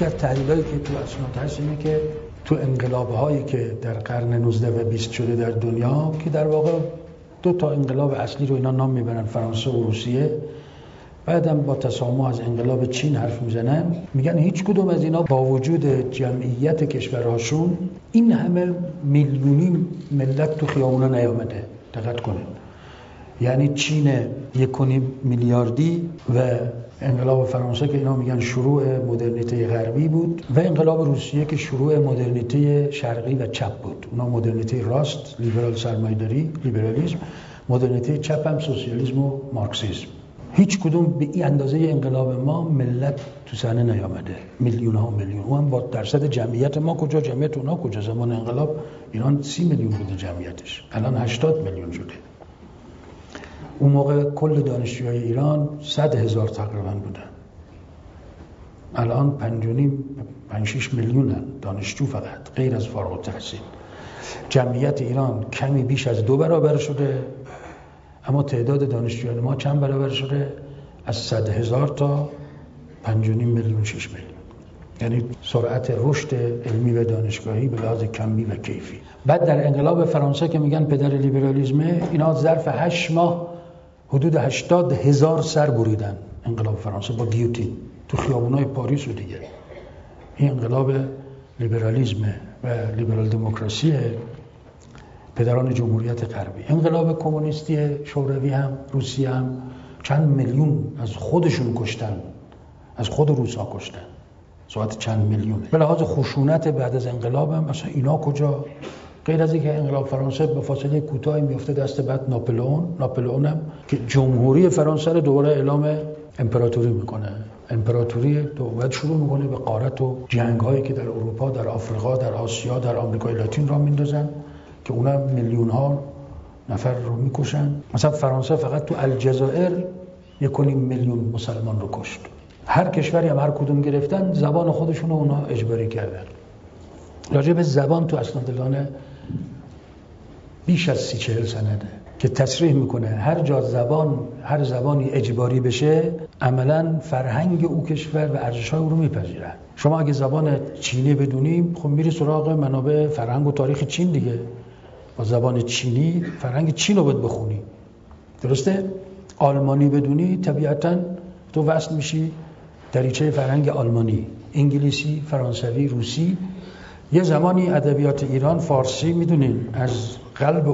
یکی از تحلیلایی که تو اسناد هست اینه که تو انقلاب‌هایی که در قرن 19 و 20 شده در دنیا، که در واقع دو تا انقلاب اصلی رو اینا نام میبرن، فرانسه و روسیه، بعدم با تسامح از انقلاب چین حرف میزنن، میگن هیچ کدوم از اینا با وجود جمعیت کشورهاشون این همه میلیونی ملت تو خیابونا نیامده. دقت کنید، یعنی چین 1.5 میلیاردی و انقلاب فرانسه که اینا میگن شروع مدرنیته غربی بود و انقلاب روسیه که شروع مدرنیته شرقی و چپ بود. اونا مدرنیته راست، لیبرال سرمایه‌داری، لیبرالیسم، مدرنیته چپ هم سوسیالیسم و مارکسیسم. هیچ کدوم به این اندازه انقلاب ما ملت تو صحنه نیامده، میلیون ها میلیون. اون با درصد جمعیت ما کجا، جمعیت اونا کجا؟ زمان انقلاب ایران 30 میلیون بوده جمعیتش، الان 80 میلیون شده. اون موقع کل دانشجوهای ایران 100,000 تقریبا بودن، الان 5-6 میلیون دانشجو فقط، غیر از فارغ التحصیل. جمعیت ایران کمی بیش از 2 برابر شده، اما تعداد دانشجویان ما چند برابر شده؟ از 100,000 تا 5.5 میلیون 6 میلیون. یعنی سرعت رشد علمی و دانشگاهی به لحاظ کمی و کیفی. بعد در انقلاب فرانسه که میگن پدر لیبرالیسمه، اینا ظرف 8 ماه حدود 80,000 سر بریدن. انقلاب فرانسه با گیوتین تو خیابونای پاریس و دیگه. این انقلاب لیبرالیسمه و لیبرال دموکراسی پدران جمهوریت غربی. انقلاب کمونیستی شوروی هم، روسیه هم چند میلیون از خودشون کشتن، از خود روسا کشتن، صورت چند میلیونه. به لحاظ خشونت بعد از انقلاب هم مثلا اینا کجا؟ غیر از اینکه انقلاب فرانسه به فاصله کوتاهی میفته دست بعد ناپلئون هم که جمهوری فرانسه رو دوباره اعلام امپراتوری میکنه. امپراتوری دوباره شروع میکنه به غارت و جنگ‌هایی که در اروپا، در آفریقا، در آسیا، در آمریکای لاتین را میندازن که اونم میلیون ها نفر رو میکشن. مثلا فرانسه فقط تو الجزایر 1.5 میلیون مسلمان رو کشت. هر کشوری هم هر کدوم گرفتن زبان خودشون رو اونا اجباری کردن. راجع به زبان تو اسناد بیش از 30-40 سنده که تصریح میکنه هر جا هر زبانی اجباری بشه عملا فرهنگ او کشور و ارزش‌های او رو میپذیرن. شما اگه زبان چینی بدونی، خب میری سراغ منابع فرهنگ و تاریخ چین دیگه. با زبان چینی فرهنگ چین رو باید بخونی، درسته؟ آلمانی بدونی طبیعتاً تو وصل میشی دریچه فرهنگ آلمانی، انگلیسی، فرانسوی، روسی. یه زمانی ادبیات ایران فارسی میدونین از قلب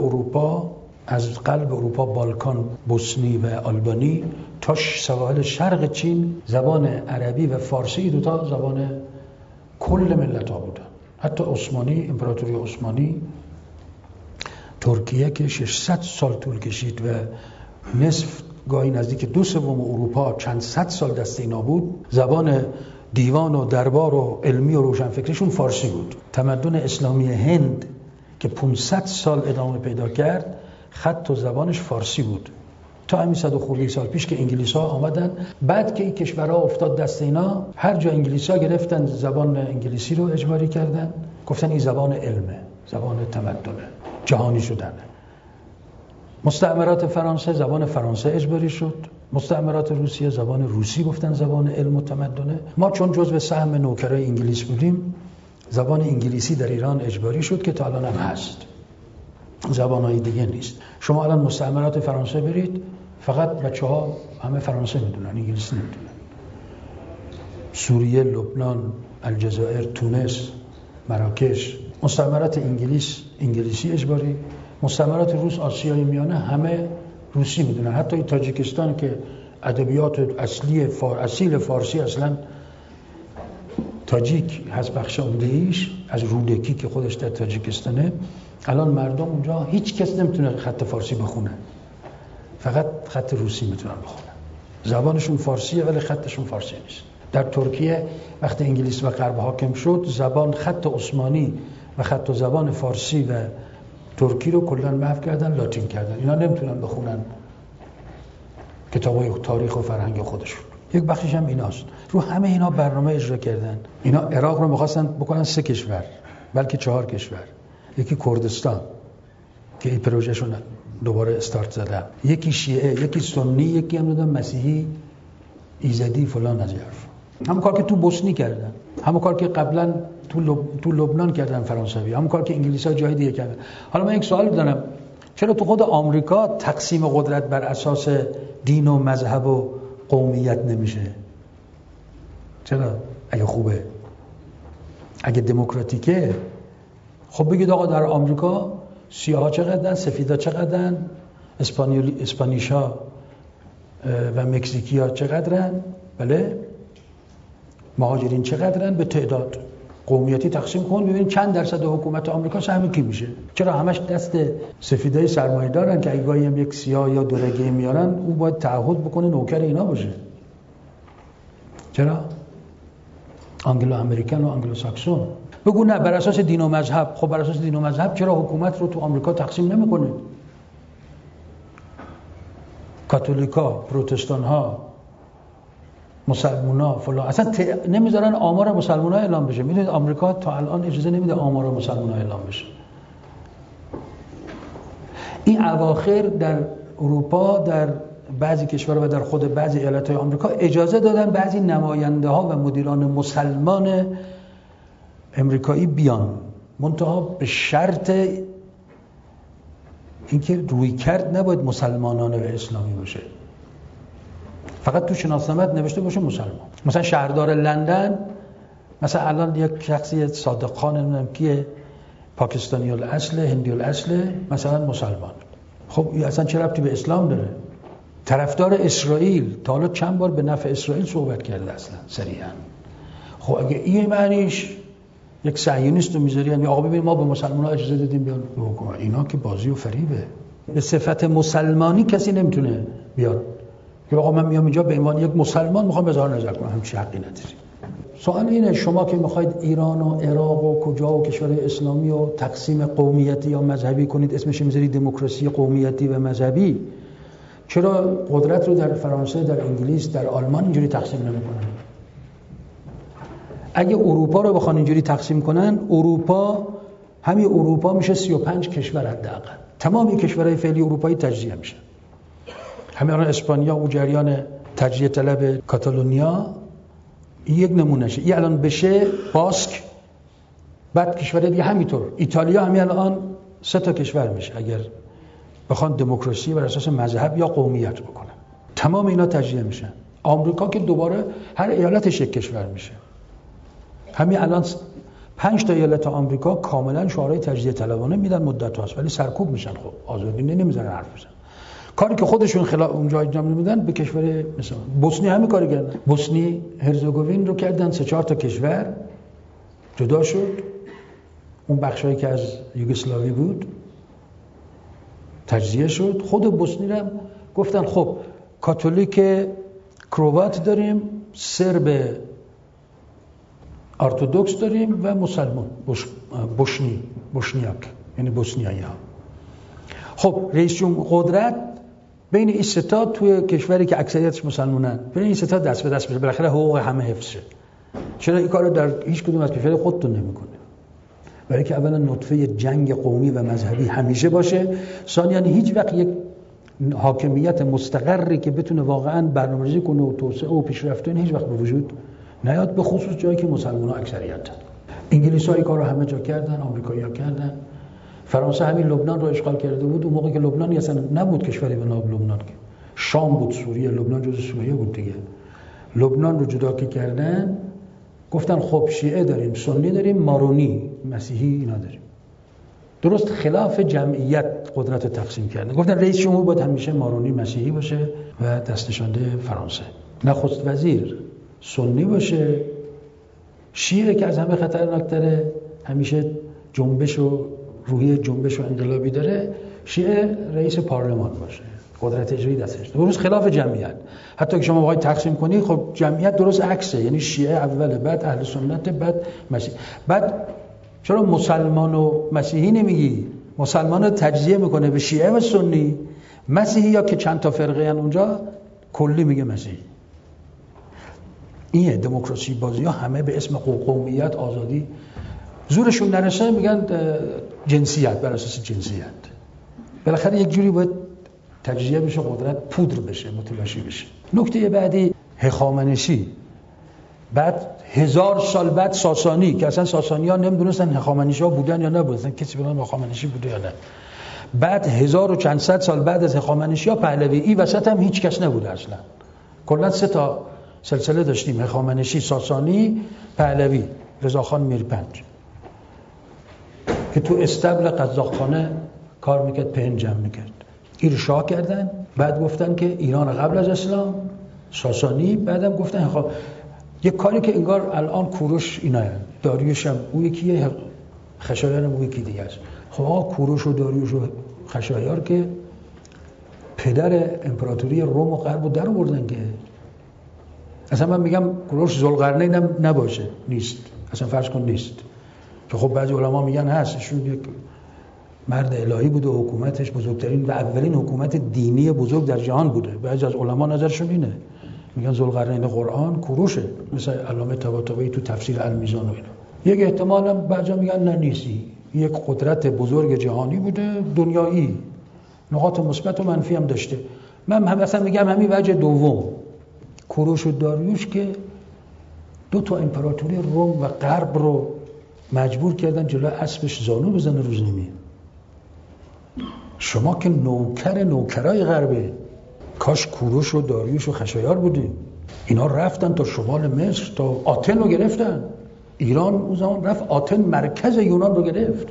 اروپا بالکان، بوسنی و آلبانی تا سواحل شرق چین زبان عربی و فارسی دوتا زبان کل ملت ها بودن. حتی عثمانی، امپراتوری عثمانی، ترکیه که 600 سال طول کشید و نصف گاهی نزدیک 2/3 اروپا چند صد سال دست اینا بود، زبان دیوان و دربار و علمی و روشنفکریشون فارسی بود. تمدن اسلامی هند که 500 سال ادامه پیدا کرد خط و زبانش فارسی بود تا همین 100 خورده سال پیش که انگلیس‌ها آمدن. بعد که این کشورها افتاد دست اینا، هر جا انگلیس‌ها گرفتن زبان انگلیسی رو اجباری کردن، گفتن این زبان علمه، زبان تمدنه، جهانی شدن. مستعمرات فرانسه زبان فرانسه اجباری شد، مستعمرات روسیه زبان روسی گفتن زبان علم و تمدنه. ما چون جزو سهم نوکرای انگلیس بودیم، زبان انگلیسی در ایران اجباری شد که تا الان هم هست، زبان‌های دیگه نیست. شما الان مستعمرات فرانسه برید، فقط بچه‌ها همه فرانسه میدونن، انگلیسی نمیدونن. سوریه، لبنان، الجزایر، تونس، مراکش، مستعمرات انگلیسی اجباری. مستعمرات روس آسیای میانه همه روسی میدونن. حتی تاجیکستان که ادبیات اصیل فارسی اصلا تاجیک هست، بخش عمده‌ایش از رودکی که خودش در تاجیکستانه، الان مردم اونجا هیچ کس نمیتونه خط فارسی بخونه، فقط خط روسی میتونن بخونن. زبانشون فارسیه ولی خطشون فارسی نیست. در ترکیه وقتی انگلیس و غرب حاکم شد، خط عثمانی و خط و زبان فارسی و ترکی رو کلاً محو کردن، لاتین کردن. اینا نمیتونن بخونن کتابای تاریخ و فرهنگ خودشون. یک بخشش هم ایناست. رو همه اینا برنامه اجرا کردن. اینا عراق رو می‌خواستن بکنن 3 کشور، بلکه 4 کشور. یکی کردستان که این پروژهشون دوباره استارت زدن، یکی شیعه، یکی سنی، یکی هم مسیحی، ایزدی فلان از این حرف. همون کار که تو بوسنی کردن. همون کار که قبلا تو لبنان کردن فرانسوی، همون کار که انگلیس‌ها جای دیگه کردن. حالا من یک سوال دارم، چرا تو خود آمریکا تقسیم قدرت بر اساس دین و مذهب و قومیت نمیشه؟ چرا؟ اگه خوبه، اگه دموکراتیکه، خب بگید آقا در آمریکا سیاها چقدرن، سفیدا چقدرن، اسپانیشا و مکزیکیا چقدرن، بله، مهاجرین چقدرن، به تعداد قومیتی تقسیم کن ببین چند درصد حکومت آمریکا سهم کی میشه. چرا همش دست سفیدای سرمایه دارن که اگه گاهی هم یک سیاه یا دورگه میارن اون باید تعهد بکنه نوکر اینا باشه؟ چرا؟ آنگلو امریکن و آنگلو ساکسون. بگو نه بر اساس دین و مذهب. خب بر اساس دین و مذهب چرا حکومت رو تو آمریکا تقسیم نمیکنه؟ کاتولیکا، پروتستان ها، مسلمان ها فلان، اصلا نمیذارن آمار مسلمان ها اعلام بشه. میدونید آمریکا تا الان اجازه نمیده آمار مسلمان ها اعلام بشه. این اواخر در اروپا در بعضی کشورها و در خود بعضی ایالت‌های آمریکا اجازه دادن بعضی نماینده ها و مدیران مسلمان امریکایی بیان، منتها به شرط اینکه روی کرد نباید مسلمانانه و اسلامی باشه، فقط تو شناسنامه نوشته باشه مسلمان. مثلا شهردار لندن، مثلا الان یک شخصی صادق خان نمیدونم کیه، پاکستانی الاصل، هندی الاصل، مثلا مسلمان. خب این اصلا چه ربطی به اسلام داره؟ طرفدار اسرائیل، تا حالا چند بار به نفع اسرائیل صحبت کرده اصلا صریحا. خب اگه این معنیش یک صهیونیست رو میذاری یعنی آقا ببین ما به مسلمان‌ها اجازه دادیم بیان به حکومت، اینا که بازی و فریبه. به صفت مسلمانی کسی نمیتونه بیاد که آقا من میام اینجا به عنوان یک مسلمان میخوام اظهار نظر کنم، همچین حقی نداری. سوال اینه شما که میخواید ایران و عراق و کجا و کشورهای اسلامی و تقسیم قومیتی یا مذهبی کنید، اسمش میذارید دموکراسی قومیتی و مذهبی، چرا قدرت رو در فرانسه، در انگلیس، در آلمان اینجوری تقسیم نمیکنن؟ اگه اروپا رو بخوان اینجوری تقسیم کنن، همین اروپا میشه 35 کشور حداقل. تمام کشورهای فعلی اروپایی تجزیه میشن. همین الان اسپانیا و جریان تجزیه طلب کاتالونیا این یک نمونهشه. این الان بشه باسک، بعد کشورهای دیگه همینطور. ایتالیا همین الان 3 تا کشور میشه اگر بخوان دموکراسی بر اساس مذهب یا قومیت بکنن. تمام اینا تجزیه میشن. آمریکا که دوباره هر ایالتش یک کشور میشه. همین الان 5 تا ایالت آمریکا کاملا شعارهای تجزیه طلبانه میدن مدت هاست، ولی سرکوب میشن. خب آزادی نمیذارن حرف بزنن. کاری که خودشون خلاف اونجا انجام نمیدن به کشور مثلا بوسنی همین کارو کردن. بوسنی هرزگوین رو کردن 3-4 تا کشور، جدا شد. اون بخشایی که از یوگسلاوی بود تجزیه شد. خود بوسنی رو هم گفتن خب کاتولیک کروات داریم، سرب ارتدوکس داریم و مسلمان بوشنیاک، یعنی بوسنیایی ها. خب رئیس جمهور قدرت بین این 3 تا توی کشوری که اکثریتش مسلمانن، بین این 3 تا دست به دست بشه، بالاخره حقوق همه حفظ شه. چرا این کارو در هیچ کدوم از کشورهای خودتون نمیکنه؟ برای که اولا نطفه جنگ قومی و مذهبی همیشه باشه، ثانیاً هیچ وقت یک حاکمیت مستقری که بتونه واقعاً برنامه‌ریزی کنه و توسعه و پیشرفت کنه هیچ وقت به وجود نیاد، به خصوص جایی که مسلمان‌ها اکثریتن. انگلیس‌ها این کارو همه جا کردن، آمریکایی‌ها کردن. فرانسه همین لبنان رو اشغال کرده بود، اون موقع که لبنان اصلا نبود کشوری به نام لبنان، که شام بود، سوریه، لبنان جزو سوریه بود دیگه. لبنان رو جدا که کردن گفتن خب شیعه داریم، سنی داریم، مارونی، مسیحی اینا داریم. درست خلاف جمعیت قدرت رو تقسیم کردن. گفتن رئیس جمهور باید همیشه مارونی مسیحی باشه و دستنشانده فرانسه. نخست وزیر سنی باشه، شیعه که از همه خطرناک‌تره، همیشه جنبش و روحیه جنبش و انقلابی داره، شیعه رئیس پارلمان باشه، قدرت اجرایی دستش. درست خلاف جمعیت. حتی که شما بخواید تقسیم کنی خب جمعیت درست عکسه، یعنی شیعه اول، بعد اهل سنت، بعد مسیح. بعد چرا مسلمان و مسیحی نمیگی؟ مسلمان رو تجزیه میکنه به شیعه و سنی، مسیحی یا که چند تا فرقه ان اونجا کلی میگه مسیحی. اینه دموکراسی بازی ها همه به اسم قومیت، آزادی، زورشون نرسه میگن جنسیت، بر اساس جنسیت. بالاخره یک جوری باید تجزیه بشه، قدرت پودر بشه، متلاشی بشه. نکته بعدی هخامنشی. بعد 1000 سال بعد ساسانی که اصلا ساسانی ها نمیدونستن هخامنشی ها بودن یا نبودن، کسی بودن هخامنشی بوده یا نه. بعد 1000 و چند صد سال بعد از هخامنشی ها پهلوی. این وسط هم هیچ کس نبوده اصلا. کلا 3 تا سلسله داشتیم: هخامنشی، ساسانی، پهلوی، رضاخان میرپنج که تو استبل قزاقخانه کار میکرد، پهن جمع میکرد. ایرشا کردن، بعد گفتن که ایران قبل از اسلام، ساسانی، بعدم گفتن یک کاری که انگار الان کوروش اینا داریوش هم اون یکیه، خشایار هم اون یکی دیگه است. خب کوروش و داریوش و خشایار که پدر امپراتوری روم و غرب رو در آوردن که اصلا من میگم کوروش ذوالقرنین نباشه، نیست اصلا، فرض کن نیست، که خب بعضی علما میگن هست، ایشون یک مرد الهی بوده و حکومتش بزرگترین و اولین حکومت دینی بزرگ در جهان بوده. بعضی از علما نظرشون اینه، میگن ذوالقرنین قرآن کوروشه، مثل علامه طباطبایی تو تفسیر المیزان و اینا. یک احتمال هم بعضی میگن نه نیستی، یک قدرت بزرگ جهانی بوده، دنیایی، نقاط مثبت و منفی هم داشته. من هم مثلا میگم همین وجه دوم، کوروش و داریوش که 2 تا امپراتوری روم و غرب رو مجبور کردن جلو اسبش زانو بزنه روز نمی. شما که نوکرای غربه، کاش کوروش و داریوش و خشایار بودیم. اینا رفتن تا شمال مصر، تا آتن رو گرفتن. ایران اون زمان رفت آتن مرکز یونان رو گرفت.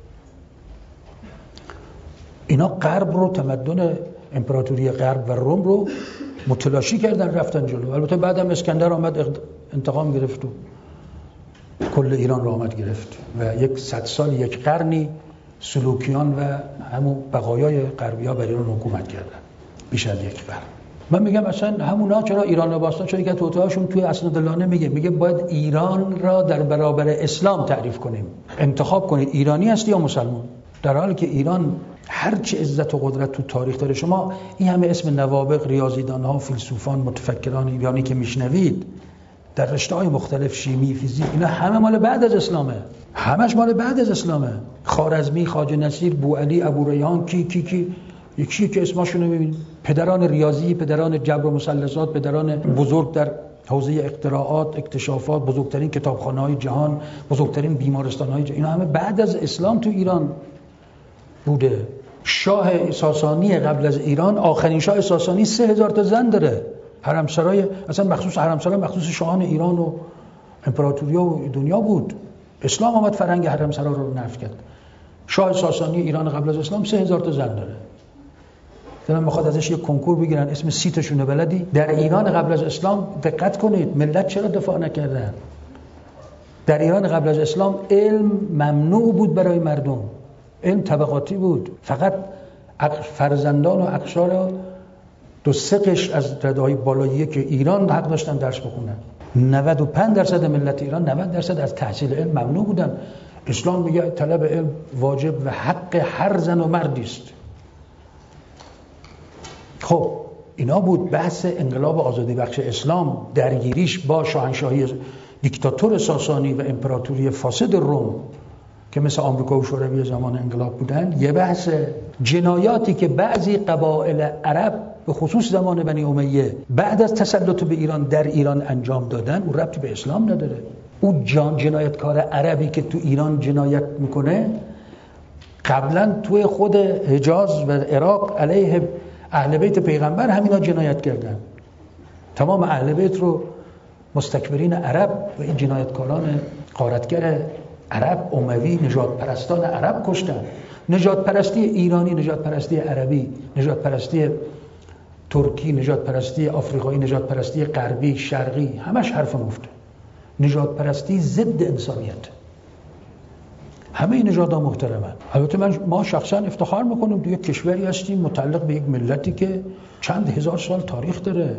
اینا غرب رو، تمدن امپراتوری غرب و روم رو متلاشی کردن، رفتن جلو. البته بعدم اسکندر آمد انتقام گرفت و کل ایران رو آمد گرفت و 100 سال، 1 قرنی سلوکیان و همون بقایای غربی ها بر ایران حکومت کردن، بیش از 1 قرن. من میگم اصلا همونا چرا ایران باستان، چرا که توطئه‌هاشون توی اسناد لانه میگه باید ایران را در برابر اسلام تعریف کنیم، انتخاب کنید ایرانی هستی یا مسلمان، در حالی که ایران هر چه عزت و قدرت تو تاریخ داره. شما این همه اسم نوابغ، ریاضیدان‌ها، فیلسوفان، متفکران ایرانی که میشنوید در رشته‌های مختلف، شیمی، فیزیک، اینا همه مال بعد از اسلامه، همش مال بعد از اسلامه. خوارزمی، خواجه نصیر، بوعلی، ابوریحان، کی یکی که اسمشون رو ببین، پدران ریاضی، پدران جبر و مثلثات، پدران بزرگ در حوزه اختراعات، اکتشافات، بزرگترین کتابخانه‌های جهان، بزرگترین بیمارستان‌های جهان، اینا همه بعد از اسلام تو ایران بوده. شاه ساسانی قبل از ایران، آخرین شاه ساسانی 3000 تا زن داره. حرمسرای اصلا مخصوص حرمسرا مخصوص شاهان ایران و امپراتوریا و دنیا بود. اسلام آمد فرهنگ حرمسرا رو نفی کرد. شاه ساسانی ایران قبل از اسلام 3000 تا زن داره. دلم میخواد ازش یک کنکور بگیرن، اسم 30 تاشونه بلدی؟ در ایران قبل از اسلام دقت کنید، ملت چرا دفاع نکردن؟ در ایران قبل از اسلام علم ممنوع بود برای مردم، علم طبقاتی بود، فقط فرزندان و اقشار 2-3 قشر از رده‌های بالایی که ایران حق داشتن درس بخونن. 95% ملت ایران، 90% از تحصیل علم ممنوع بودن. اسلام میگه طلب علم واجب و حق هر زن و مردی است. خب اینا بود بحث انقلاب آزادی بخش اسلام، درگیریش با شاهنشاهی دیکتاتور ساسانی و امپراتوری فاسد روم که مثل آمریکا و شوروی زمان انقلاب بودن. یه بحث جنایاتی که بعضی قبایل عرب به خصوص زمان بنی امیه بعد از تسلط به ایران در ایران انجام دادن، اون ربطی به اسلام نداره. اون جنایتکار عربی که تو ایران جنایت میکنه قبلا توی خود حجاز و عراق علیه اهل بیت پیغمبر همینا جنایت کردن. تمام اهل بیت رو مستکبرین عرب و این جنایتکاران غارتگر عرب، اموی، نژاد پرستان عرب کشتن. نژاد پرستی ایرانی، نژاد پرستی عربی، نژاد پرستی ترکی، نژاد پرستی آفریقایی، نژاد پرستی غربی، شرقی، همش حرف مفته. نژاد پرستی ضد انسانیت. همه این نژادها محترمن. البته ما شخصا افتخار میکنیم توی کشوری هستیم متعلق به یک ملتی که چند هزار سال تاریخ داره،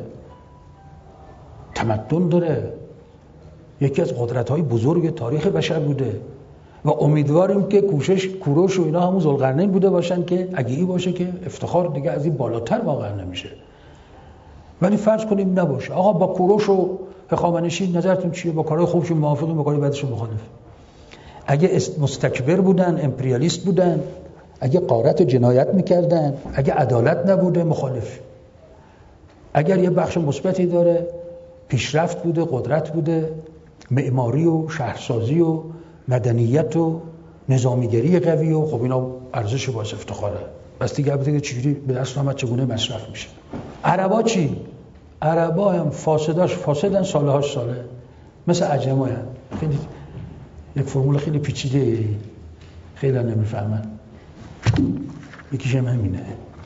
تمدن داره، یکی از قدرت‌های بزرگ تاریخ بشر بوده و امیدواریم که کوروش و اینا همون ذوالقرنین بوده باشن که اگه ای باشه که افتخار دیگه از این بالاتر واقعا نمیشه. ولی فرض کنیم نباشه. آقا با کوروش و هخامنشی نظرتون چیه؟ با کارهای خوبشون موافقین، با کارهای بدشون مخالف؟ اگه مستکبر بودن، امپریالیست بودن، اگه غارت و جنایت میکردن، اگه عدالت نبوده، مخالف. اگر یه بخش مثبتی داره، پیشرفت بوده، قدرت بوده، معماری و شهرسازی و مدنیت و نظامیگری قوی و خب اینا ارزش باعث افتخاره. بس دیگه بده چجوری به دست آمد، چگونه مصرف میشه. عربا چی؟ عربا هم فاسدن، سالهاش ساله، مثل عجما هم. خیلی یک فرمول خیلی پیچیده، خیلی نمیفهمن. یکیش هم همینه،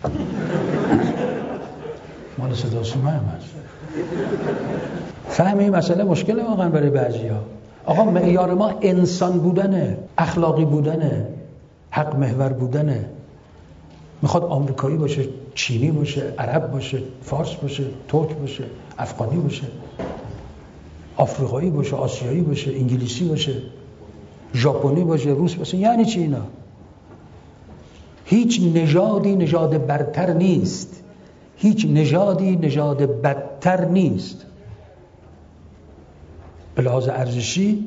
مال صدا سیما هم هست. فهم این مسئله مشکله واقعا برای بعضیا. آقا معیار ما انسان بودنه، اخلاقی بودنه، حق محور بودنه. میخواد آمریکایی باشه، چینی باشه، عرب باشه، فارس باشه، ترک باشه، افغانی باشه، آفریقایی باشه، آسیایی باشه، انگلیسی باشه، ژاپنی باشه، روس باشه. یعنی چی اینا؟ هیچ نژادی نژاد برتر نیست، هیچ نژادی نژاد بدتر نیست. به لحاظ ارزشی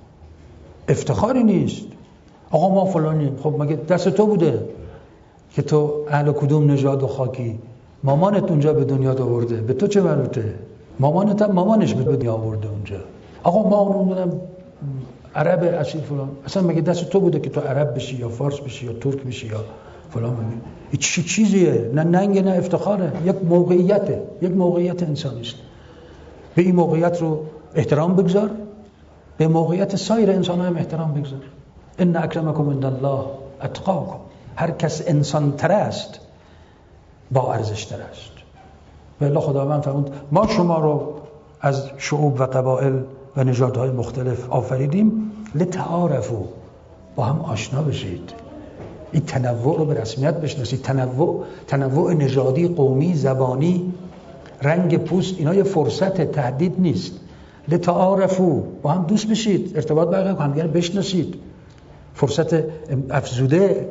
افتخاری نیست. آقا ما فلانیم. خب مگه دست تو بوده که تو اهل کدوم نژاد و خاکی؟ مامانت اونجا به دنیا آورده، به تو چه مربوطه؟ مامانت هم مامانش به دنیا آورده اونجا. آقا ما نمیدونم عرب اصیل فلان. اصلا مگه دست تو بوده که تو عرب بشی یا فارس بشی یا ترک بشی یا فلان بشی؟ این چی چیزیه؟ نه ننگ نه افتخاره، یک موقعیته، یک موقعیت انسانی است. به این موقعیت رو احترام بگذار، به موقعیت سایر انسان‌ها هم احترام بگذار. ان اکرمکم عند الله اتقاکم. هر کس انسان تر است با ارزش تر است. والله خداوند فرمود ما شما رو از شعوب و قبایل و نژادهای مختلف آفریدیم لتعارفوا، با هم آشنا بشید. این تنوع رو به رسمیت بشناسید. تنوع نژادی، قومی، زبانی، رنگ پوست، اینا یه فرصت، تهدید نیست. لتعارفوا، با هم دوست بشید، ارتباط برقرار کنید، همدیگر بشناسید. فرصت افزوده،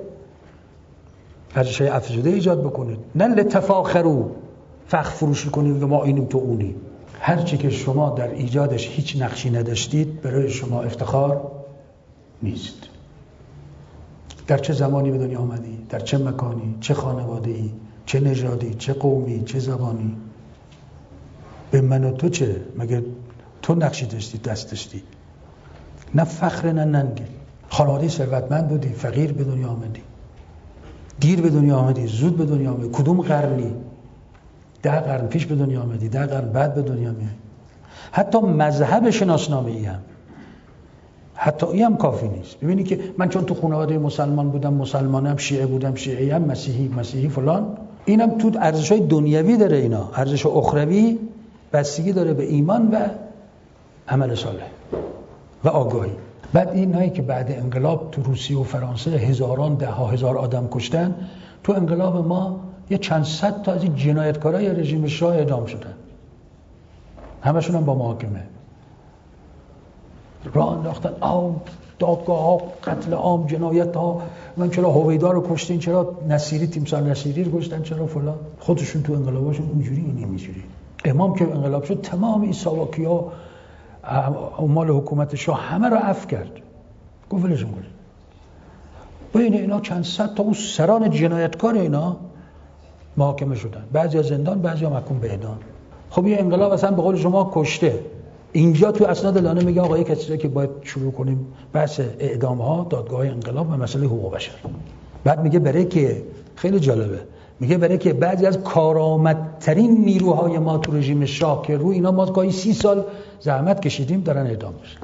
ارزش افزوده ایجاد بکنید. نه لتفاخروا، فخر فروشی کنید که ما اینیم تو اونی. هر چی که شما در ایجادش هیچ نقشی نداشتید برای شما افتخار نیست. در چه زمانی به دنیا آمدی، در چه مکانی، چه خانواده‌ای، چه نژادی، چه قومی، چه زبانی، به من و تو چه؟ مگه تو نقشی داشتی، دست داشتی؟ نه فخر نه ننگ. خانواده ثروتمند بودی، فقیر به دنیا آمدی، دیر به دنیا آمدی، زود به دنیا آمدی. کدوم قرنی؟ 10 قرن پیش به دنیا آمدی، 10 قرن بعد به دنیا میای. حتی مذهب شناسنامه‌ای هم، حتی این هم کافی نیست. ببینی که من چون تو خانواده مسلمان بودم، مسلمانم، شیعه بودم، شیعه هم، مسیحی فلان، اینم تو ارزش‌های دنیوی داره. اینا ارزش اخروی بستگی داره به ایمان و عمل صالح و آگاهی. بعد اینایی که بعد انقلاب تو روسیه و فرانسه هزاران، ده ها هزار آدم کشتن، تو انقلاب ما یه چند صد تا از این جنایتکارای رژیم شاه اعدام شدن، همشون هم با محاکمه راه انداختن. دادگاه ها، قتل عام، جنایت ها. من چرا هویدا رو کشتین، چرا نصیری، تیمسار نصیری رو کشتن، چرا فلان. خودشون تو انقلاباشون اینجوری، این اینجوری. امام که انقلاب شد تمام این ساواکیا، عمال حکومت شاه همه رو عفو کرد، گفت ولشون کنید. بین اینا چند صد تا اون سران جنایتکار اینا محاکمه شدن، بعضیا زندان، بعضیا محکوم به اعدام. خب یه انقلاب اصلا به قول شما کشته. اینجا تو اسناد لانه میگه آقا یک چیزی که باید شروع کنیم بحث اعدام ها، دادگاه انقلاب و مسئله حقوق بشر. بعد میگه برای که خیلی جالبه، میگه برای که بعضی از کارآمدترین نیروهای ما تو رژیم شاه که روی اینا ما گاهی 30 سال زحمت کشیدیم دارن اعدام میشن،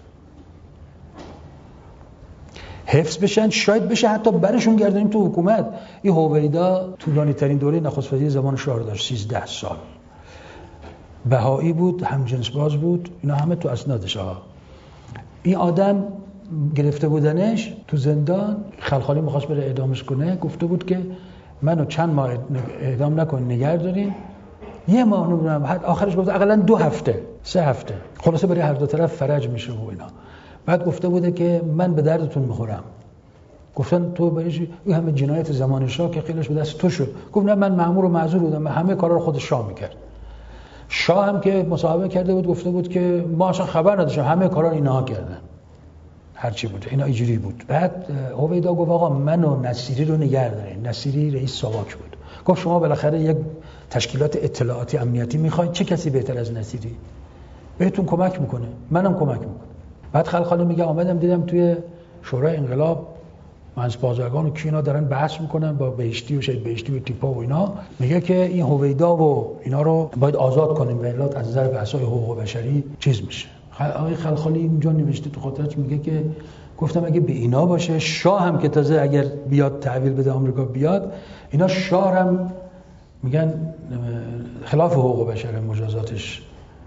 حفظ بشن، شاید بشه حتی برشون گردونیم تو حکومت. این هویدا طولانی ترین دوره نخست وزیر زمان شاه داشت، 13 سال. بهایی بود، همجنس باز بود، اینا همه تو اسنادش. این آدم گرفته بودنش تو زندان، خلخالی می‌خواست بره اعدامش کنه، گفته بود که منو چند ماه اعدام نکن، نگه دارین. یه ماه نمیدونم، آخرش گفت حداقل 2 هفته، 3 هفته. خلاصه برای هر دو طرف فرج میشه و اینا. بعد گفته بوده که من به دردتون میخورم. گفتن تو برای این همه جنایت زمان شاه که خیلیش به دست تو شد. گفت نه، من مأمور و معذور بودم، همه کارا رو خود شاه میکرد. شاه هم که مصاحبه کرده بود گفته بود که ما اصلا خبر نداشتیم، همه کارا اینها کردن، هرچی بوده اینا اینجوری بود. بعد هویدا گفت آقا منو نصیری رو نگه دارین. نصیری رئیس ساواک بود. گفت شما بالاخره یک تشکیلات اطلاعاتی امنیتی میخواید، چه کسی بهتر از نصیری؟ بهتون کمک میکنه، منم کمک میکنه. بعد خلخالی میگه آمدم دیدم توی شورای انقلاب منصب بازرگان و کینا دارن بحث میکنن با بهشتی و شهید بهشتی و تیپا و اینا، میگه که این هویدا و اینا رو باید آزاد کنیم و الا از نظر بحث‌های حقوق بشری چیز میشه. آقای خلخالی اینجا نوشته تو خاطرش، میگه که گفتم اگه به اینا باشه، شاه هم که تازه اگر بیاد تحویل بده آمریکا بیاد، اینا شاه هم میگن خلاف حقوق بشر مجازاتش.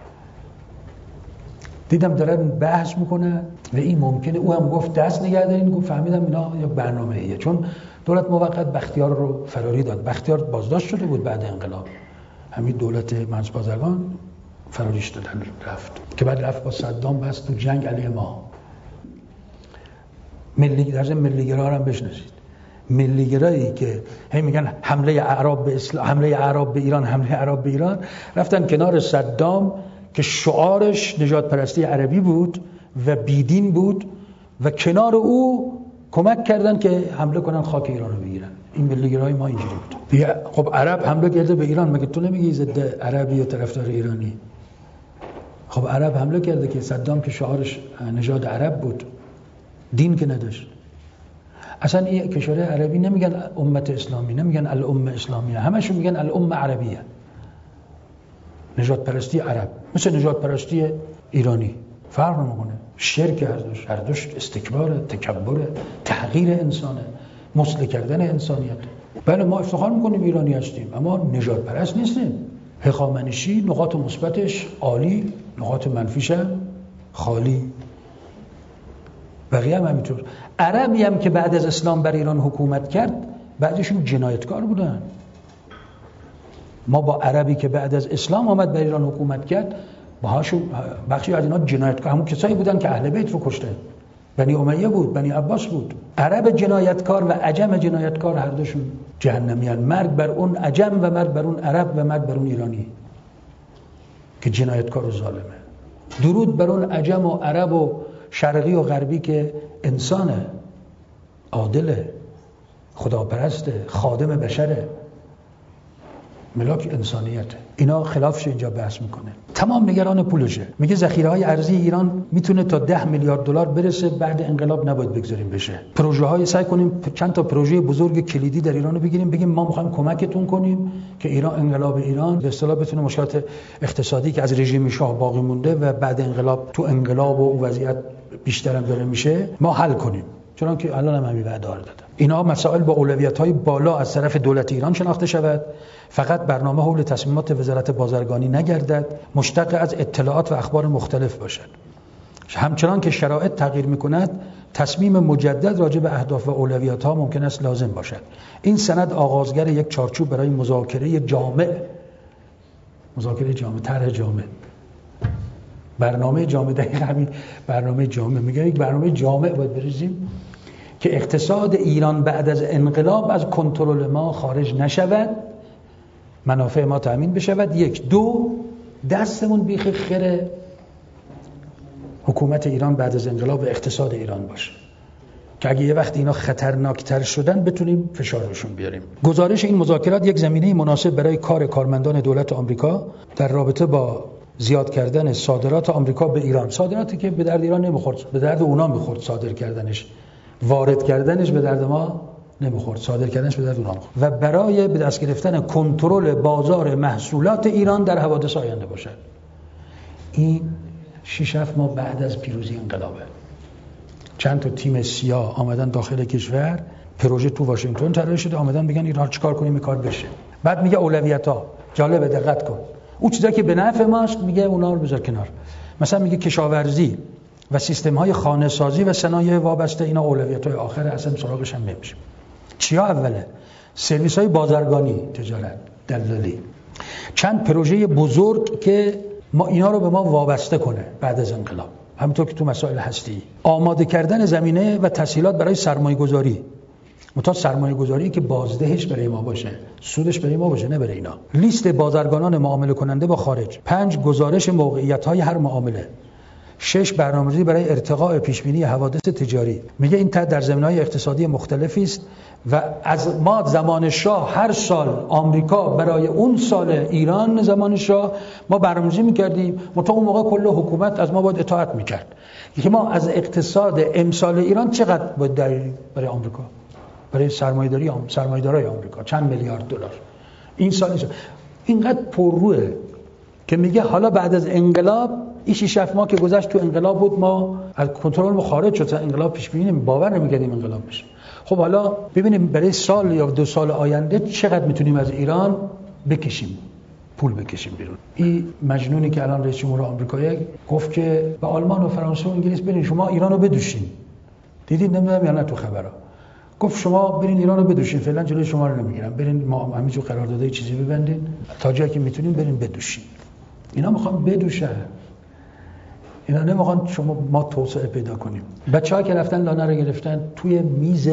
دیدم دارن بحث میکنن و این ممکنه، او هم گفت دست نگه دارین، گفت فهمیدم اینا یک برنامه‌ایه، چون دولت موقت بختیار رو فراری داد. بختیار بازداشت شده بود بعد انقلاب، همین دولت منصب بازرگان فراریش دادن رفت، که بعد رفت با صدام بس تو جنگ علیه ما. ملیگرا هم بشناسید، ملیگرایی که هی میگن حمله اعراب به اسلام، حمله اعراب به ایران، حمله اعراب به ایران، رفتن کنار صدام که شعارش نژاد پرستی عربی بود و بیدین بود و کنار او کمک کردن که حمله کنن خاک ایران رو بگیرن. این ملیگرای ما اینجوری بود. خب عرب حمله کرده به ایران، مگه تو نمیگی ضد عربی و طرفدار ایرانی؟ خب عرب حمله کرده که صدام که شعارش نژاد عرب بود، دین که نداشت. اصلا این کشور عربی نمیگن امت اسلامی، نمیگن الامه اسلامیه، همشون میگن الامه عربیه. نژاد پرستی عرب مثل نژاد پرستی ایرانی فرق نمیکنه. شرک هردوش استکبار، تکبر، تحقیر انسانه، مسله کردن انسانیت. بله ما افتخار میکنیم ایرانی هستیم، اما نژاد پرست نیستیم. هخامنشی نقاط مثبتش عالی، نقاط منفیش هم خالی. بقیه هم همینطور. عربی هم که بعد از اسلام بر ایران حکومت کرد، بعدشون جنایتکار بودن. ما با عربی که بعد از اسلام آمد بر ایران حکومت کرد، باهاشون بخشی از اینا جنایتکار، همون کسایی بودن که اهل بیت رو کشته. بنی امیه بود، بنی عباس بود. عرب جنایتکار و عجم جنایتکار هر دوشون جهنمیان. مرگ بر اون عجم و مرگ بر اون عرب و مرگ بر اون ایرانی که جنایتکار و ظالمه. درود بر اون عجم و عرب و شرقی و غربی که انسانه، عادله، خداپرسته، خادم بشره، ملاک انسانیته. اینا خلافش اینجا بحث میکنه. تمام نگران پولشه. میگه ذخیره‌های ارزی ایران میتونه تا 10 میلیارد دلار برسه، بعد انقلاب نباید بگذاریم بشه. پروژه‌های سعی کنیم چند تا پروژه بزرگ کلیدی در ایران رو بگیریم، بگیم ما می‌خوایم کمکتون کنیم که ایران، انقلاب ایران به اصطلاح بتونه مشکلات اقتصادی که از رژیم شاه باقی مونده و بعد انقلاب تو انقلاب و وضعیت بیشتر هم داره میشه، ما حل کنیم. چون که الان هم همین وعده دادن. اینا مسائل با اولویت‌های بالا از طرف دولت ایران شناخته شود. فقط برنامه حول تصمیمات وزارت بازرگانی نگردد، مشتق از اطلاعات و اخبار مختلف باشد. همچنان که شرایط تغییر می‌کند، تصمیم مجدد راجع به اهداف و اولویت‌ها ممکن است لازم باشد. این سند آغازگر یک چارچوب برای مذاکره جامع، طرح جامع، برنامه جامع، دقیقاً همین برنامه جامع. میگه یک برنامه جامع باید بریزیم که اقتصاد ایران بعد از انقلاب از کنترل ما خارج نشود، منافع ما تامین بشود. 1، 2 دستمون بیخ خیر حکومت ایران بعد از انقلاب و اقتصاد ایران باشه که اگه یه وقت اینا خطرناکتر شدن بتونیم فشارشون بیاریم. گزارش این مذاکرات یک زمینه مناسب برای کار کارمندان دولت آمریکا در رابطه با زیاد کردن صادرات آمریکا به ایران. صادراتی که به درد ایران نمیخورد، به درد اونا میخورد صادر کردنش. وارد کردنش به درد ما نمیخورد، صادر کردنش به درد اونا میخورد. و برای به دست گرفتن کنترل بازار محصولات ایران در حوادث آینده باشد. این 6-7 ماه بعد از پیروزی انقلابه. چند تا تیم سیاه آمدن داخل کشور، پروژه تو واشنگتن طراحی شده، آمدن میگن اینا چیکار کنیم این کار بشه. بعد میگه اولویت‌ها. جالبه، دقت کن. اون چیزایی که به نفع ماست میگه اونا رو بذار کنار. مثلا میگه کشاورزی و سیستم‌های خانه‌سازی و صنایع وابسته، اینا اولویت‌های آخره، اصلا سراغش هم نمیشه. چیا اوله؟ سرویس‌های بازرگانی، تجارت، دلالی. چند پروژه بزرگ که ما اینا رو به ما وابسته کنه بعد از انقلاب. همونطور که تو مسائل هستی، آماده کردن زمینه و تسهیلات برای سرمایه‌گذاری. سرمایه‌گذاری که بازدهش برای ما باشه، سودش برای ما باشه، نه برای اینا. لیست بازرگانان معامله کننده با خارج. 5 گزارش موقعیت‌های هر معامله. 6 برنامه‌ریزی برای ارتقاء پیشبینی حوادث تجاری. میگه این در زمینه‌های اقتصادی مختلفی است و از ما زمان شاه هر سال آمریکا برای اون سال ایران زمان شاه ما برنامه‌ریزی می‌کردیم، منتها اون موقع کل حکومت از ما باید اطاعت می‌کرد. که ما از اقتصاد امسال ایران چقدر باید برای آمریکا، برای سرمایه‌دارای آمریکا چند میلیارد دلار این سال اینقدر پرروه که میگه حالا بعد از انقلاب این 6 ماه که گذشت تو انقلاب بود، ما از کنترل ما خارج شد، انقلاب پیش بینی باور نمی‌کردیم انقلاب بشه. خب حالا ببینیم برای سال یا 2 سال آینده چقدر میتونیم از ایران بکشیم، پول بکشیم بیرون. این مجنونی که الان رئیس جمهور آمریکایی گفت که به آلمان و فرانسه و انگلیس برین شما ایرانو بدوشین. دیدید نمیدونم یا نه تو خبرها، گفت شما برین ایرانو بدوشین، فعلا جلوی شما رو نمیگیرن، برین ما همینجور قراردادای چیزی ببندین تا جایی که میتونین برین بدوشین. اینا میخوان بدوشن، اینا نمیخوان ما توسعه پیدا کنیم. بچه‌ها که رفتن لانه رو گرفتن توی میز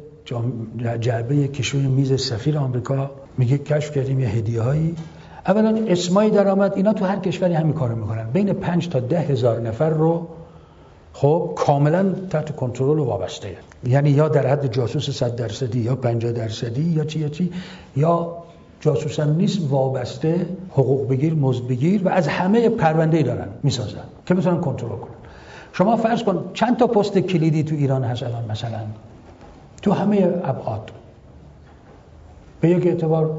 جعبه کشوی میز سفیر آمریکا، میگه کشف کردیم یه هدیه‌هایی. اولا اسمایی در آمد، اینا تو هر کشوری همین کارو میکنن، بین 5 تا 10 هزار نفر رو خب کاملا تحت کنترل و وابسته، یعنی یا در حد جاسوس 100% یا 50% یا چی یا جاسوس هم نیست، وابسته، حقوق بگیر، مزد بگیر و از همه پرونده‌ای دارن میسازن که بتونن کنترل کنن. شما فرض کن چند تا پست کلیدی تو ایران هست الان، مثلا تو همه ابعاد به یک اعتبار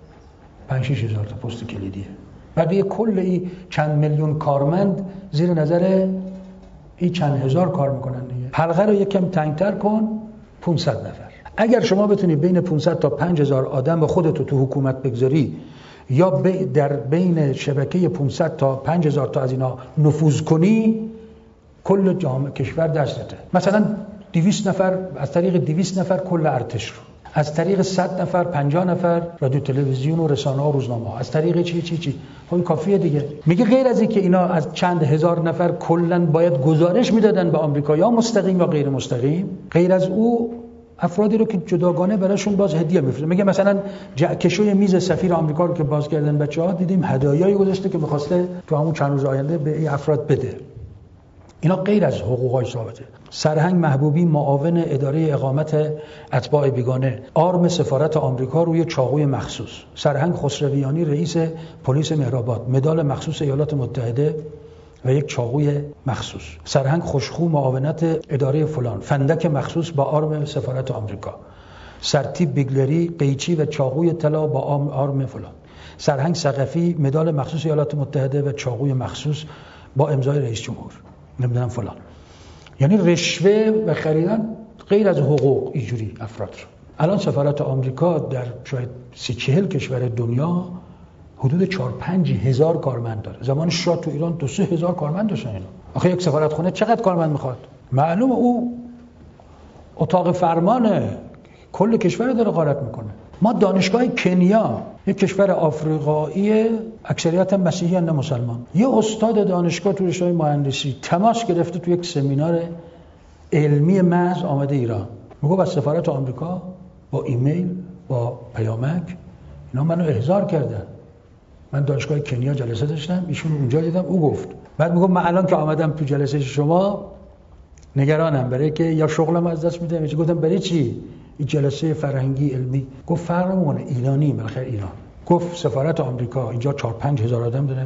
5-6 هزار تا پست کلیدیه. بعد کل این چند میلیون کارمند زیر نظر این چند هزار کار میکنن دیگه. حلقه رو یکم تنگتر کن، 500 نفر. اگر شما بتونی بین 500 تا 5000 آدم خودتو تو حکومت بگذاری یا در بین شبکه 500 تا 5000 تا از اینا نفوذ کنی، کل جامعه کشور دستته. مثلا 200 نفر از طریق 200 نفر کل ارتش رو، از طریق 100 نفر 50 نفر رادیو تلویزیون و رسانه ها و روزنامه ها، از طریق چی خب این کافیه دیگه. میگه غیر از این که اینا از چند هزار نفر کلا باید گزارش میدادن به آمریکا، یا مستقیم یا غیر مستقیم، غیر از او افرادی رو که جداگانه براشون باز هدیه میفرسته. میگه مثلا کشوی میز سفیر آمریکا رو که باز کردن بچه‌ها، دیدیم هدایایی گذاشته که می‌خواسته تو همون چند روز آینده به این افراد بده. اینا غیر از حقوقای ثابته. سرهنگ محبوبی معاون اداره اقامت اتباع بیگانه، آرم سفارت آمریکا روی چاقوی مخصوص. سرهنگ خسرویانی رئیس پلیس مهرآباد، مدال مخصوص ایالات متحده و یک چاقوی مخصوص. سرهنگ خوشخو معاونت اداره فلان، فندک مخصوص با آرم سفارت آمریکا. سرتیپ بیگلری قیچی و چاقوی طلا با آرم فلان. سرهنگ ثقفی مدال مخصوص ایالات متحده و چاقوی مخصوص با امضای رئیس جمهور، نمیدونم فلان. یعنی رشوه و خریدن غیر از حقوق اینجوری افراد رو. الان سفارت آمریکا در شاید 30-40 کشور دنیا حدود 4-5 هزار کارمند داره. زمان شاه تو ایران 2-3 هزار کارمند داشتن اینا. آخه یک سفارتخونه چقدر کارمند میخواد؟ معلومه او اتاق فرمانه، کل کشور داره غارت میکنه. ما دانشگاه کنیا، یک کشور آفریقایی اکثریت مسیحی نه مسلمان، یه استاد دانشگاه تو رشته مهندسی تماس گرفته تو یک سمینار علمی محض آمده ایران، میگه با سفارت آمریکا با ایمیل با پیامک اینا منو احضار کردن. من دانشگاه کنیا جلسه داشتم، ایشون اونجا دیدم، او گفت. بعد میگم من الان که آمدم تو جلسه شما نگرانم برای که یا شغلم از دست میدم. گفتم برای چی؟ این جلسه فرهنگی علمی. گفت فرق نمیکنه، ایرانی بالاخره ایران. گفت سفارت آمریکا اینجا 4-5 هزار آدم داره،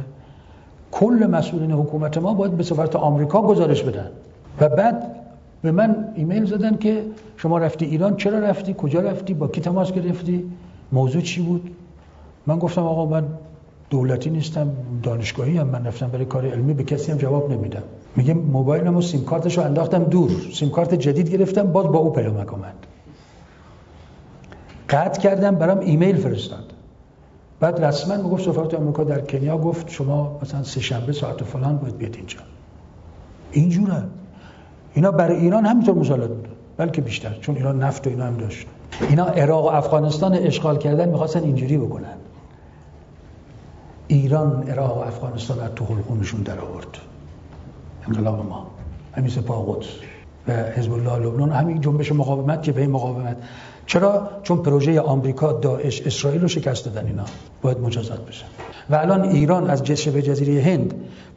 کل مسئولین حکومت ما باید به سفارت آمریکا گزارش بدن. و بعد به من ایمیل زدن که شما رفتی ایران، چرا رفتی، کجا رفتی، با کی تماس گرفتی، موضوع چی بود. من گفتم آقا من دولتی نیستم، دانشگاهی هم، من رفتم برای کار علمی، به کسی هم جواب نمیدم. میگه موبایلمو سیم کارتشو انداختم دور، سیم کارت جدید گرفتم، باز با او پیامک اومد، قطع کردم، برام ایمیل فرستاد. بعد رسما میگفت سفارت آمریکا در کنیا گفت شما مثلا سه شنبه ساعت فلان باید بیاد اینجا. اینجوره. اینا برای ایران همینطور مسالات بود، بلکه بیشتر، چون ایران نفت و اینا هم داشت. اینا عراق و افغانستان اشغال کردن، می‌خواستن اینجوری بکنن. ایران عراق و افغانستان از تو حلقومشون در آورد. انقلاب ما، همین سپاه قدس و حزب الله لبنان، همین جنبش مقاومت، جبهه مقاومت. چرا؟ چون پروژه آمریکا، داعش، اسرائیل رو شکست دادن. اینا باید مجازات بشن. و الان ایران از شبه جزیره هند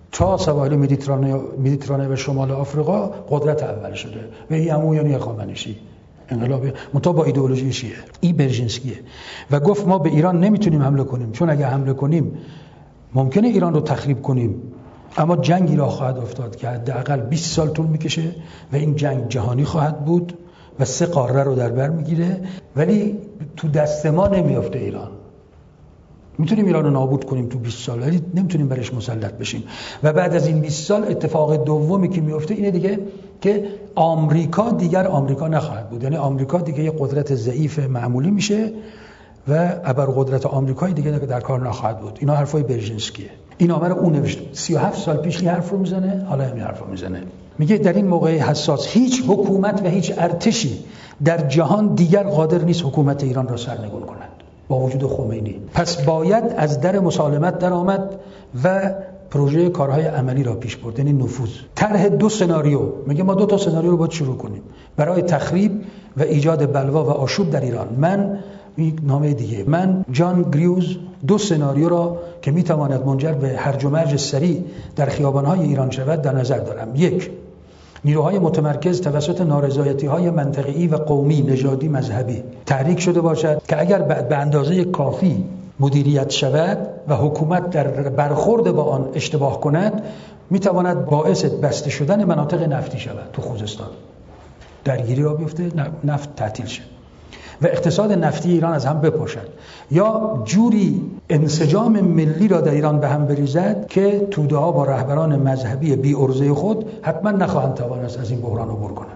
تا سواحل مدیترانه و شمال آفریقا قدرت اول شده و این همون یعنی هخامنشی انقلابی منتها با ایدئولوژی شیعه. این برژینسکیه و گفت ما به ایران نمیتونیم حمله کنیم، چون اگه حمله کنیم ممکنه ایران رو تخریب کنیم، اما جنگی را خواهد افتاد که حداقل 20 سال طول میکشه و این جنگ جهانی خواهد بود و 3 قاره رو در بر میگیره، ولی تو دست ما نمیافته ایران. میتونیم ایران رو نابود کنیم تو 20 سال، ولی نمیتونیم برش مسلط بشیم. و بعد از این 20 سال اتفاق دومی که میفته اینه دیگه که آمریکا دیگر آمریکا نخواهد بود، یعنی آمریکا دیگه یه قدرت ضعیف معمولی میشه و ابرقدرت آمریکایی دیگه در کار نخواهد بود. اینا حرفای برژینسکیه. این نامه رو اون نوشته 37 سال پیش این حرف رو میزنه، حالا همین حرف رو میزنه. میگه در این موقع حساس هیچ حکومت و هیچ ارتشی در جهان دیگر قادر نیست حکومت ایران را سرنگون کند با وجود خمینی. پس باید از در مسالمت در آمد و پروژه کارهای عملی را پیش برد، یعنی نفوذ. طرح 2 سناریو، میگه ما 2 تا سناریو رو باید شروع کنیم برای تخریب و ایجاد بلوا و آشوب در ایران. من نامه دیگه، من جان گریوز 2 سناریو را که میتواند منجر به هرج و مرج سریع در خیابان‌های ایران شود در نظر دارم. 1. نیروهای متمرکز توسط نارضایتی‌های منطقه‌ای و قومی، نژادی، مذهبی تحریک شده باشد که اگر به اندازه کافی مدیریت شود و حکومت در برخورد با آن اشتباه کند، میتواند باعث بسته شدن مناطق نفتی شود. تو خوزستان درگیری را بیفته، نفت تعطیل شد و اقتصاد نفتی ایران از هم بپاشد، یا جوری انسجام ملی را در ایران به هم بریزد که توده‌ها با رهبران مذهبی بی عرضه خود حتما نخواهند توانست از این بحران عبور کنند.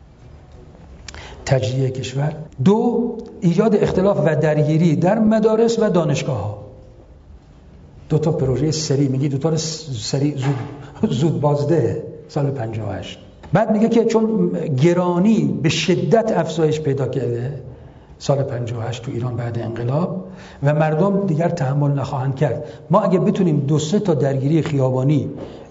تجزیه کشور. 2. ایجاد اختلاف و درگیری در مدارس و دانشگاه‌ها. 2 تا پروژه سری، میگی 2 تا سری زود بازده سال 58. بعد میگه که چون گرانی به شدت افزایش پیدا کرده سال 58 تو ایران بعد انقلاب و مردم دیگر تحمل نخواهند کرد، ما اگه بتونیم 2-3 تا درگیری خیابانی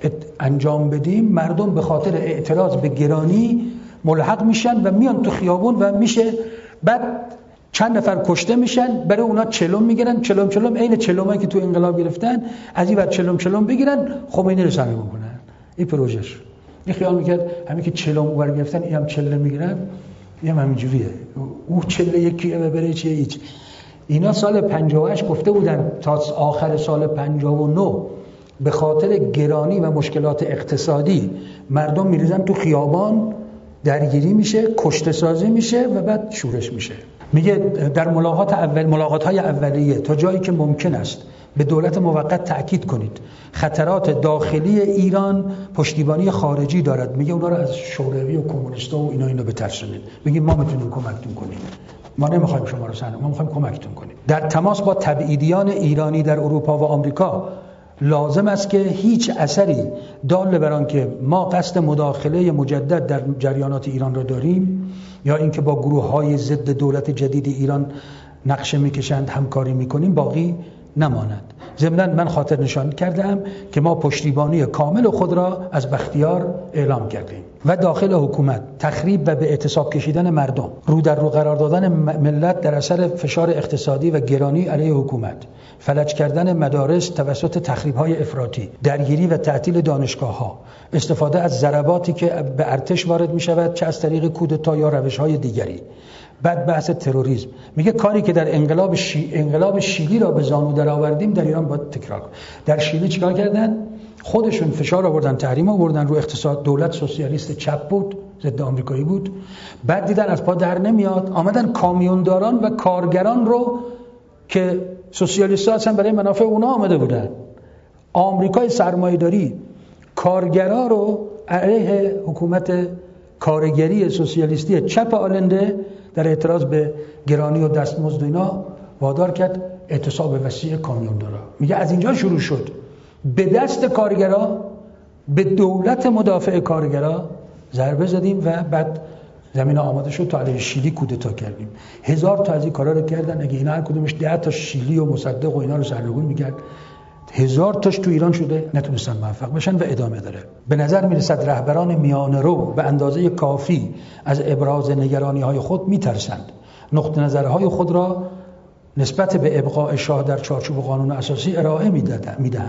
انجام بدیم، مردم به خاطر اعتراض به گرانی ملحق میشن و میان تو خیابون و میشه بعد چند نفر کشته میشن، برای اونا چلم میگیرن، چلم عین چلمایی که تو انقلاب گرفتن، از این بعد چلم بگیرن خمینی رو سرنگون کنن. این پروژهش. این خیال میکرد همین که چلم اونور گرفتن این هم چله میگیرن، این هم همینجوریه، او چله یکیه و بره چیه هیچ. اینا سال 58 گفته بودن تا آخر سال 59 به خاطر گرانی و مشکلات اقتصادی مردم میریزن تو خیابان، درگیری میشه، کشته سازی میشه و بعد شورش میشه. میگه در ملاقات‌های اولیه تا جایی که ممکن است به دولت موقت تأکید کنید خطرات داخلی ایران پشتیبانی خارجی دارد. میگه اونا رو از شوروی و کمونیستا و اینا بترسونید، بگید ما میتونیم کمکتون کنیم، ما نمیخوایم شما رو سرنگون، ما میخوایم کمکتون کنیم. در تماس با تبعیدیان ایرانی در اروپا و آمریکا لازم است که هیچ اثری دال بر آن که ما قصد مداخله مجدد در جریانات ایران را داریم یا اینکه با گروه‌های ضد دولت جدید ایران نقشه میکشند همکاری میکنیم باقی نماند. ضمناً من خاطر نشان کردم که ما پشتیبانی کامل خود را از بختیار اعلام کردیم و داخل حکومت تخریب و به اعتصاب کشیدن مردم، رو در رو قرار دادن ملت در اثر فشار اقتصادی و گرانی علیه حکومت، فلج کردن مدارس توسط تخریب‌های افراطی، درگیری و تعطیل دانشگاه‌ها، استفاده از ضرباتی که به ارتش وارد می‌شود چه از طریق کودتا یا روش‌های دیگری. بعد بحث تروریسم. میگه کاری که در انقلاب شیلی را به زانو در آوردیم در ایران باید تکرار کنیم. در شیلی چیکار کردن؟ خودشون فشار آوردن، تحریم آوردن رو اقتصاد، دولت سوسیالیست چپ بود، ضد آمریکایی بود. بعد دیدن از پا در نمیاد، آمدن کامیونداران و کارگران رو که سوسیالیست‌ها اصلا برای منافع اونا آمده بودن، آمریکای سرمایه‌داری کارگرا رو علیه حکومت کارگری سوسیالیستی چپ آلنده در اعتراض به گرانی و دستمزد اینا وادار کرد اعتصاب وسیع کامیوندارا. میگه از اینجا شروع شد به دست کارگرا به دولت مدافع کارگرا ضربه زدیم و بعد زمین آماده شد تا علیه شیلی کودتا کردیم. 1000 تا از این کارا رو کردن. اگه اینا هر کدومش 10 تا شیلی و مصدق و اینا رو سرنگون می‌کرد، 1000 تاش تو ایران شده، نتونستن موفق بشن و ادامه داره. به نظر میرسد رهبران میانه رو به اندازه کافی از ابراز نگرانی‌های خود میترسند. نقطه نظرهای خود را نسبت به ابقاء شاه در چارچوب قانون اساسی ارائه میدهند.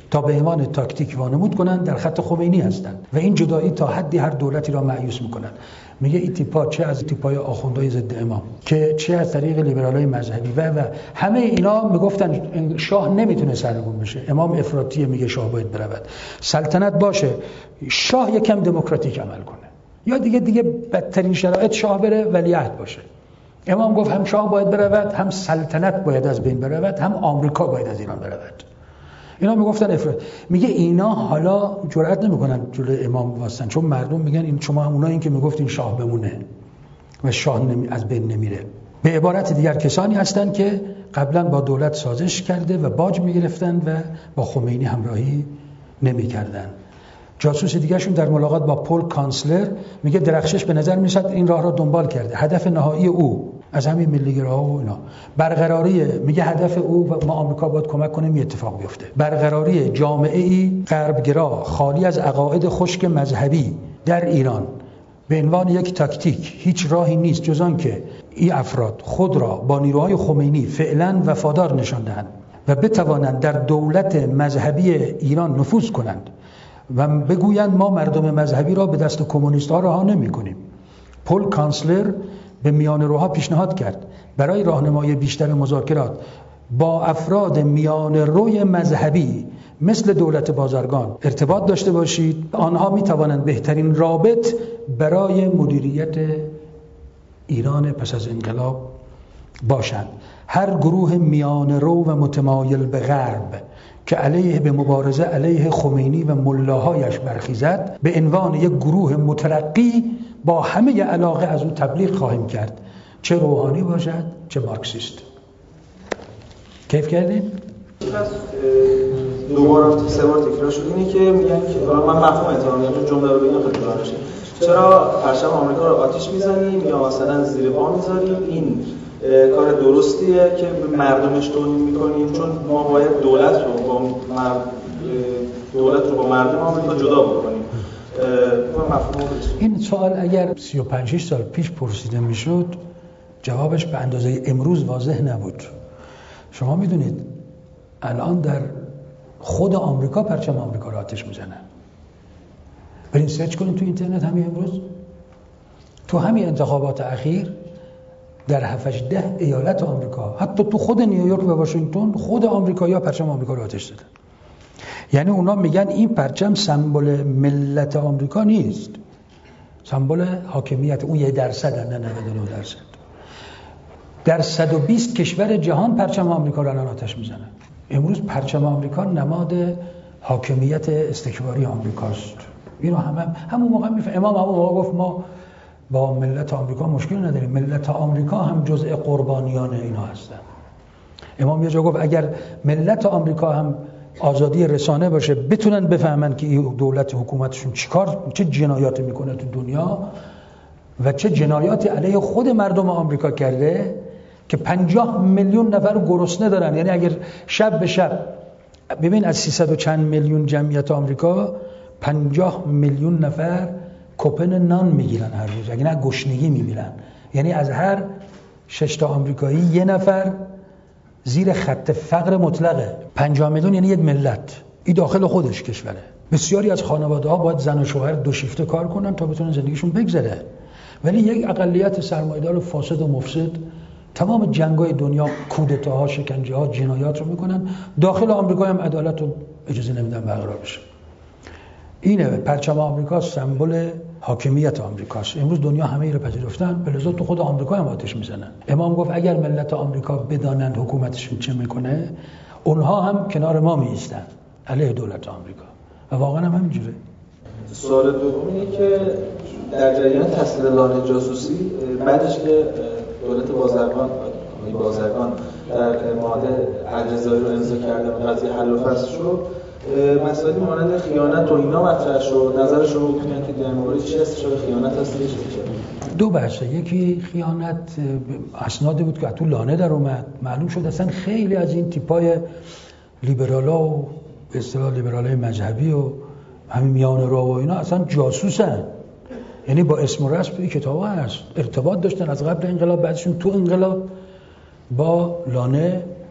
تا به عنوان تاکتیک وانمود کنند در خط خمینی هستند و این جدایی تا حدی هر دولتی را مایوس میکنند. میگه این تیپا چه از تیپای آخوندهای ضد امام که چه از طریق لیبرالای مذهبی و همه اینا میگفتن شاه نمیتونه سرنگون بشه. امام افراطیه، میگه شاه باید برود. سلطنت باشه، شاه یکم دموکراتیک عمل کنه، یا دیگه بدترین شرایط شاه بره ولیعهد باشه. امام گفت هم شاه باید برود، هم سلطنت باید از بین برود، هم آمریکا باید از ایران برود. اینا میگفتن افراط. میگه اینا حالا جرئت نمیکنن جلوی امام واسن، چون مردم میگن این شما هم اونایی که میگفتین شاه بمونه و شاه از بین نمیره. به عبارت دیگر کسانی هستند که قبلا با دولت سازش کرده و باج میگرفتن و با خمینی همراهی نمیکردن. جاسوس دیگرشون در ملاقات با پل کانسلر میگه درخشش به نظر میاد این راه را دنبال کرده. هدف نهایی او از همین ملیگراها و اینا برقراری، میگه هدف او و ما آمریکا باید کمک کنیم این اتفاق بیفته، برقراری جامعه‌ای غربگرا خالی از عقاید خشک مذهبی در ایران به عنوان یک تاکتیک. هیچ راهی نیست جز آن که این افراد خود را با نیروهای خمینی فعلا وفادار نشان دهند و بتوانند در دولت مذهبی ایران نفوذ کنند و بگویند ما مردم مذهبی را به دست کمونیست‌ها رها نمی‌کنیم. پل کانسلر به میانه‌روها پیشنهاد کرد برای راهنمایی بیشتر مذاکرات با افراد میانه‌روی مذهبی مثل دولت بازرگان ارتباط داشته باشید، آنها می‌توانند بهترین رابط برای مدیریت ایران پس از انقلاب باشند. هر گروه میانه‌رو و متمایل به غرب که علیه به مبارزه علیه خمینی و ملاهایش برخیزد به عنوان یک گروه مترقی با همه علاقه از او تبلیغ خواهیم کرد، چه روحانی باشد چه مارکسیست. کیف کردین؟ دوباره سه بار تکرار شد اینه که میگن که من مفهوم اتهام میگم جمله رو بگم خیلی راحت شه. چرا پرچم آمریکا رو آتیش میزنیم یا مثلا زیر پا میذاریم؟ این کار درستیه که به مردمش توهین میکنیم، چون ما باید دولت رو با مردم آمریکا جدا بکنیم. این سوال اگر 35 سال پیش پرسیده میشد جوابش به اندازه امروز واضح نبود. شما میدونید الان در خود آمریکا پرچم آمریکا رو آتش میزنن. برین سرچ کنید تو اینترنت همین امروز، تو همین انتخابات اخیر در 7-10 ایالت آمریکا، حتی تو خود نیویورک و واشنگتن، خود آمریکایی‌ها پرچم آمریکا رو آتش زدن. یعنی اونا میگن این پرچم سمبل ملت آمریکا نیست، سمبل حاکمیت. اون 1% نه 99%. در 120 کشور جهان پرچم آمریکا رو الان آتش میزنن. امروز پرچم آمریکا نماد حاکمیت استکباری آمریکاست. اینو همون موقع امام همون موقع گفت ما با ملت آمریکا مشکل نداریم، ملت آمریکا هم جزء قربانیان اینا هستن. امام یه جا گفت اگر ملت آمریکا هم آزادی رسانه باشه، بتونن بفهمن که این دولت حکومتشون چه جنایاتی میکنه تو دنیا و چه جنایاتی علیه خود مردم آمریکا کرده که 50 میلیون نفر گرسنه دارن. یعنی اگر شب به شب ببین از 300 و چند میلیون جمعیت آمریکا 50 میلیون نفر کوپن نان میگیرن هر روز، اگه نه گشنگی میمیرن. یعنی از هر 6 تا آمریکایی یه نفر زیر خط فقر مطلقه. 50 میلیون یعنی یک ملت. این داخل خودش کشوره. بسیاری از خانواده‌ها باید زن و شوهر 2 شیفته کار کنن تا بتونن زندگیشون بگذره. ولی یک اقلیت سرمایه‌دار و فاسد و مفسد تمام جنگ‌های دنیا، کودتاها، شکنجه‌ها، جنایات رو میکنن. داخل آمریکا هم عدالت رو اجازه نمیدن برقرار بشه. اینه پرچم آمریکا سمبل حاکمیت آمریکاست. امروز دنیا همه ای رو پذیرفتن، به لذا تو خود آمریکا هم آتش میزنن. امام گفت اگر ملت آمریکا بدانند حکومتشون چه میکنه، اونها هم کنار ما میایستن علیه دولت آمریکا. و واقعا هم همینجوره. سوال دوم اینه که در جریان تسلیح لانه جاسوسی بعدش که دولت بازرگان در معاهده الجزایر رو امضا کرده و قضیه حل و فصل شد، مسائلی مانند خیانت و اینا مطرح شد. نظر شما میتونن که در مورد چه استشاره خیانت هست؟ دو بحثه. یکی خیانت اسنادی بود که تو لانه در اومد، معلوم شد اصلا خیلی از این تیپای لیبرالا و به اصطلاح لیبرالای مذهبی و همین میانه رو و اینا اصلا جاسوسن. یعنی با اسم و رسم توی کتابا هست، ارتباط داشتن از قبل انقلاب، بعدشون تو انقلاب با لانه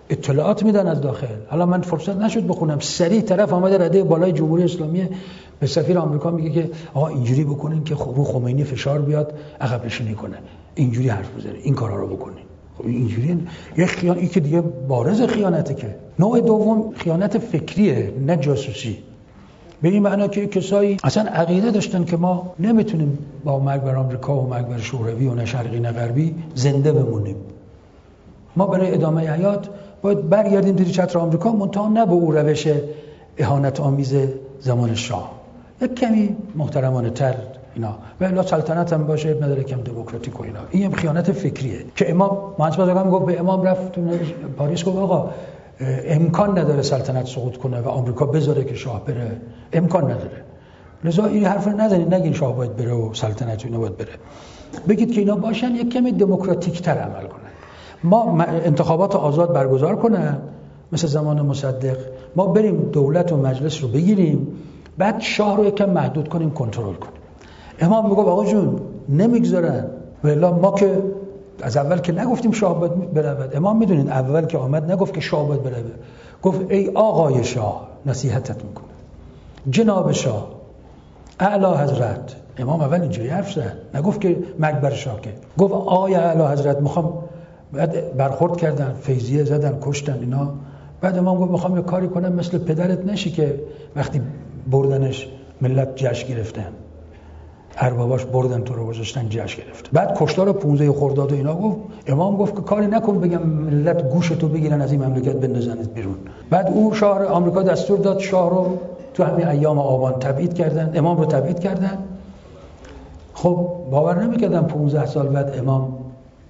اطلاعات میدن از داخل. حالا من فرصت نشد بخونم، سریع طرف آمده رده بالای جمهوری اسلامی به سفیر آمریکا میگه که آقا اینجوری بکنین که رو خمینی فشار بیاد عقب نشینی کنه، اینجوری حرف بزنه، این کارا رو بکنین. خب اینجوری این که دیگه بارز خیانته. که نوع دوم خیانت فکریه، نه جاسوسی. به این معنا که کسایی اصلا عقیده داشتن که ما نمیتونیم با مرگ بر آمریکا و مرگ بر شوروی و نه شرقی نه غربی زنده بمونیم. ما برای ادامه حیات باید برگردیم زیر چتر آمریکا، منتها نه به اون روش اهانت آمیز زمان شاه، یک کمی محترمانه تر اینا، و الا سلطنت هم باشه نداره، کم دموکراتیک و اینا. این خیانت فکریه که امام مهندس بازرگان گفت، به امام رفت تو پاریس گفت آقا امکان نداره سلطنت سقوط کنه و آمریکا بذاره که شاه بره، امکان نداره. لذا این حرف رو نزنید، نگین شاه باید بره و سلطنت اینا باید بره. بگید که اینا باشن یک کمی دموکراتیک تر عمل کنن. ما انتخابات آزاد برگزار کنن مثل زمان مصدق، ما بریم دولت و مجلس رو بگیریم، بعد شاه رو یکم محدود کنیم، کنترل کنیم. امام میگه آقا جون نمیگذارن، والا ما که از اول که نگفتیم شاه باید برود. امام میدونین اول که آمد نگفت که شاه باید برود، گفت ای آقای شاه نصیحتت میکنه، جناب شاه، اعلی حضرت. امام اول اینجوری حرف زد، نگفت که مرگ بر شاه، که گفت آقای اعلی حضرت میخوام. بعد برخورد کردن، فیضیه زدن، کشتن اینا. بعد امام گفت میخوام یه کاری کنم مثل پدرت نشی که وقتی بردنش ملت جشن گرفتن، ارباباش بردن تو رو گذاشتن جشن گرفت. بعد کشتار 15 خرداد و اینا گفت. امام گفت که کاری نکن بگم ملت گوشتو بگیرن از این مملکت بندازنت بیرون. بعد اون شاه آمریکا دستور داد شاه رو تو همین ایام آبان تبعید کردن، امام رو تبعید کردن. خب باور نمیکردن 15 سال بعد امام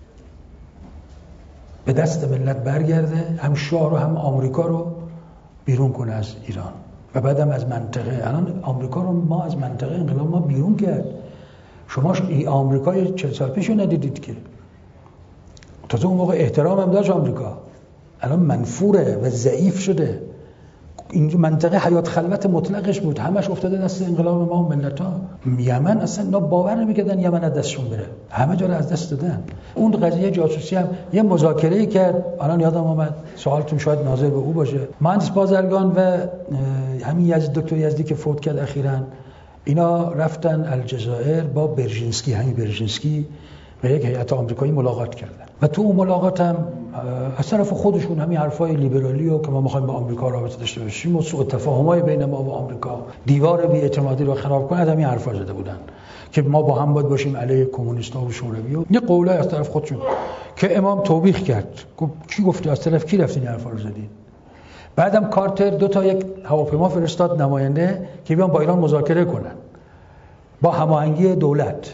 به دست ملت برگرده، هم شاه رو هم آمریکا رو بیرون کنه از ایران و بعدم از منطقه. الان آمریکا رو ما از منطقه انقلاب ما بیرون کرد. شما آمریکای 40 سال پیش رو ندیدید که، تازه اون موقع احترام هم داشت آمریکا، الان منفوره و ضعیف شده. این منطقه حیات خلوت مطلقش بود، همش افتاده دست انقلاب ما و ملت‌ها. یمن اصلا اینا باور نمی‌کردن یمن از دستشون بره، همه جا رو از دست دادن. اون قضیه جاسوسی هم یه مذاکره‌ای کرد، الان یادم اومد، سوالتون شاید ناظر به او باشه. مهندس بازرگان و همین دکتر یزدی که فوت کرد اخیراً، اینا رفتن الجزایر با برژینسکی، همین برژینسکی، و یک هیئت آمریکایی ملاقات کردن و تو اون ملاقات هم از طرف خودشون همین حرفای لیبرالی و که ما می‌خوایم با آمریکا رابطه داشته باشیم و سوء تفاهم‌های بین ما و آمریکا، دیوار بی‌اعتمادی رو خراب کنه، همین حرفا زده بودن که ما با هم باید باشیم علیه کمونیست‌ها و شوروی و یه قولای از طرف خودشون که امام توبیخ کرد. گفت کی گفته؟ از طرف کی رفتین این حرفا رو زدین؟ بعدم کارتر دو تا یک هواپیما فرستاد نماینده که بیان با ایران مذاکره کنن با هماهنگی دولت.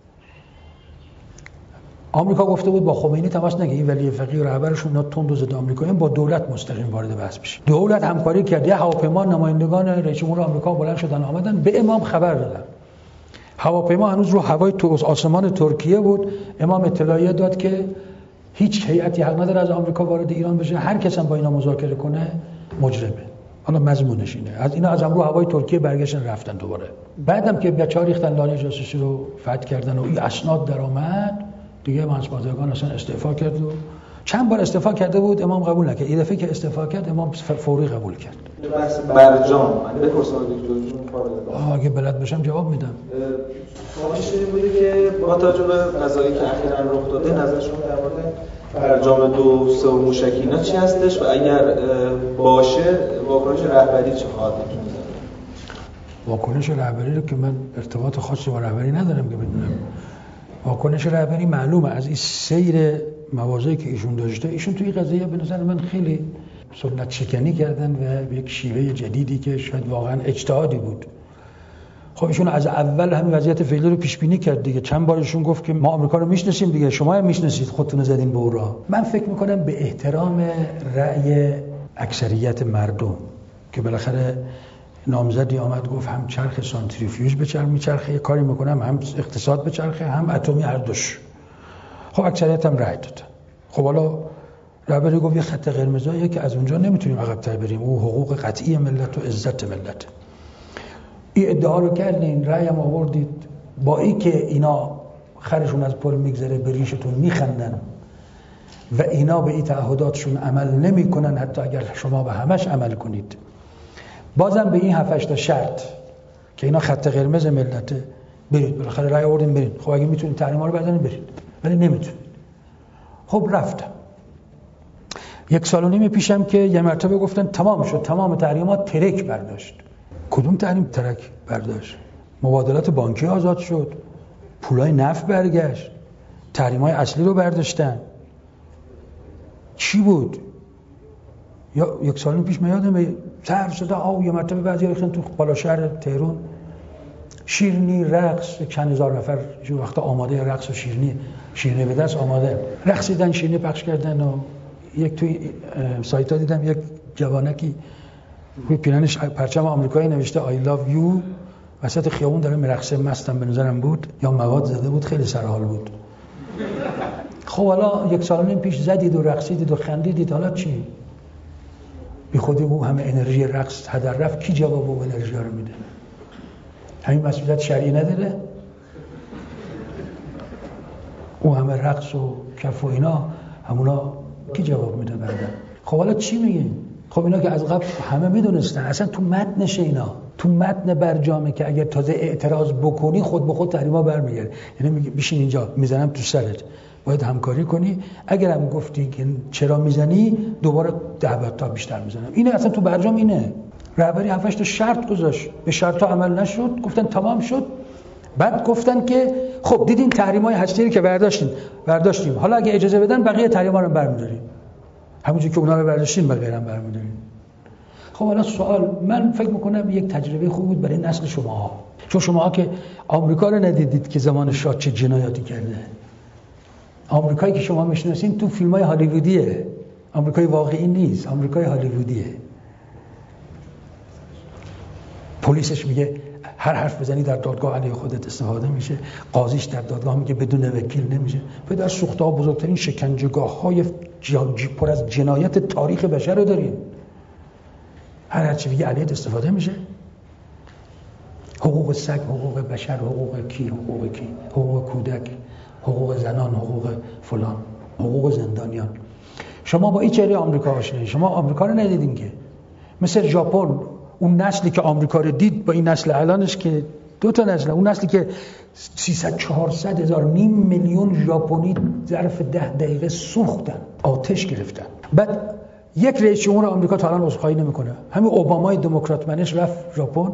آمریکا گفته بود با خمینی تماس نگیر، این ولی فقیه و رهبرشون اینا تند و ضد آمریکاییان، با دولت مستقیم وارد بحث بشه. دولت همکاری کرد، یه هواپیما نمایندگان رئیس جمهور آمریکا بلند شدن آمدن به امام خبر دادن. هواپیما هنوز رو هوای آسمان ترکیه بود. امام اطلاعیه داد که هیچ هیئتی حق نداره از آمریکا وارد ایران بشه، هر کس هم با اینا مذاکره کنه مجرمه. حالا مضمونش اینه، از اینا از رو هوای ترکیه برگشتن رفتن دوباره. بعدم که بچه‌ها ریختن لانه جاسوسی رو فتح کردن و این اسناد درآمد، دیگه مهندس بازرگان اصلا استعفا کرد و چند بار استعفا کرده بود، امام قبول نکرد. این دفعه که استعفا کرد امام فوری قبول کرد. بحث برجام من بپرسم دکتر جون، اگه بلد باشم جواب میدم. خواهش بودی که با توجه به قضایی که اخیراً رخ داده نظرشون در مورد برجام 2 3 و موشکینا چی هستش و اگر باشه واکنش رهبری چه خواهد بود؟ واکنش رهبری رو که من ارتباط خاصی با رهبری ندارم که بدونم. واکنش رهبری معلومه از این سیر مواضعی که ایشون داشته. ایشون توی قضیه به نظر من خیلی سنت شکنی کردن و یک شیوه جدیدی که شاید واقعا اجتهادی بود. خب ایشون از اول همین وضعیت فعلی رو پیش بینی کرد دیگه. چند بار ایشون گفت که ما آمریکا رو میشناسیم دیگه، شما هم میشناسید، خودتون زدین به اون راه. من فکر میکنم به احترام رأی اکثریت مردم که بالاخره نامزدی آمد گفت هم چرخ سانتریفیوژ میچرخه یه کاری میکنم، هم اقتصاد بچرخه، هم اتمی، هر دوش. خب اکثریت هم رأی داد. خب حالا رهبری گفت یه خط قرمزاییه که از اونجا نمیتونیم عقب‌تر بریم، او حقوق قطعی ملت و عزت ملت. این ادعا رو کردین، رأی هم آوردید، با این که اینا خرشون از پل میگذره به ریشتون میخندن و اینا به این تعهداتشون عمل نمی‌کنن، حتی اگر شما به همش عمل کنید. بازم به این 7-8 تا شرط که اینا خط قرمز ملته، برید بالاخره رأی آوردین برید. خب اگه میتونید تحریما رو بردارید برید، ولی نمیتونید. خب رفتم. 1.5 سال پیشم که یه مرتبه گفتن تمام شد، تمام تحریمات ترک برداشت. کدوم تحریم ترک برداشت؟ مبادلات بانکی آزاد شد، پولای نفت برگشت، تحریم‌های اصلی رو برداشتن. چی بود؟ یا 1 سال پیش من یادمه سر صدا یه مرتبه بعضی ریختن تو بالا شهر تهران، شیرینی، رقص، چند هزار نفر جو وقتا آماده رقص و شیرینی به دست آماده رقصیدن، شیرینی پخش کردن. و یک توی سایت ها دیدم یک جوانکی روی پیرنش پرچم آمریکایی نوشته I love you، وسط خیابون داره میرقصه، مستم به نظرم بود یا مواد زده بود، خیلی سرحال بود. خب حالا 1 سال پیش زدید و رقصیدید و خندیدید، حالا چی؟ بی خودی او همه انرژی رقص هدر رفت، کی جواب او انرژی رو میده؟ همین مسئولیت شرعی نداره؟ او همه رقص و کف و اینا همونا کی جواب میده بعدا؟ خب حالا چی میگین؟ خب اینا که از قبل همه میدونستن، اصلا تو متنشه، اینا تو متن برجامه که اگر تازه اعتراض بکنی خود به خود تحریما برمیگرده. یعنی میگه بشین اینجا میزنم تو سرت، باید همکاری کنی، اگرم گفتی که چرا میزنی دوباره 10 تا بیشتر میزنم. اینه اصلا تو برجام اینه. رهبری 7-8 تا شرط گذاشت، به شرطا عمل نشد، گفتن تمام شد. بعد گفتن که خب دیدین تحریم‌های هسته‌ای که برداشتیم، حالا اگه اجازه بدن بقیه تحریم‌ها رو برمی‌داریم، همونجوری که اونا رو برداشتیم بقیه هم برمی‌داریم. خب حالا سوال، من فکر می‌کنم یک تجربه خوب بود برای نسل شماها، چون شماها که آمریکا رو ندیدید که زمان شاه چه جنایاتی کرده. آمریکایی که شما میشناسین تو فیلم‌های هالیوودیه، آمریکای واقعی نیست، آمریکای هالیوودیه. پلیسش میگه هر حرف بزنی در دادگاه علیه خودت استفاده میشه، قاضیش در دادگاه میگه بدون وکیل نمیشه. پدر سوخته‌ها بزرگترین شکنجهگاه‌های پر از جنایت تاریخ بشر رو داریم. هر چی میگه علیه استفاده میشه. حقوق سگ، حقوق بشر، حقوق کی، حقوق کودک، حقوق زنان، حقوق فلان، حقوق زندانیان. شما با این چهره آمریکا آشنایی، شما آمریکا رو ندیدین که. مثل ژاپن، اون نسلی که آمریکا رو دید با این نسل الانش که 2 تا نسل، اون نسلی که 300-400 هزار، 500,000 میلیون ژاپنی ظرف 10 دقیقه سوختن، آتش گرفتن. بعد یک رئیس جمهور آمریکا تا الان عذرخواهی نمیکنه. همین اوبامای دموکرات منش رفت ژاپن.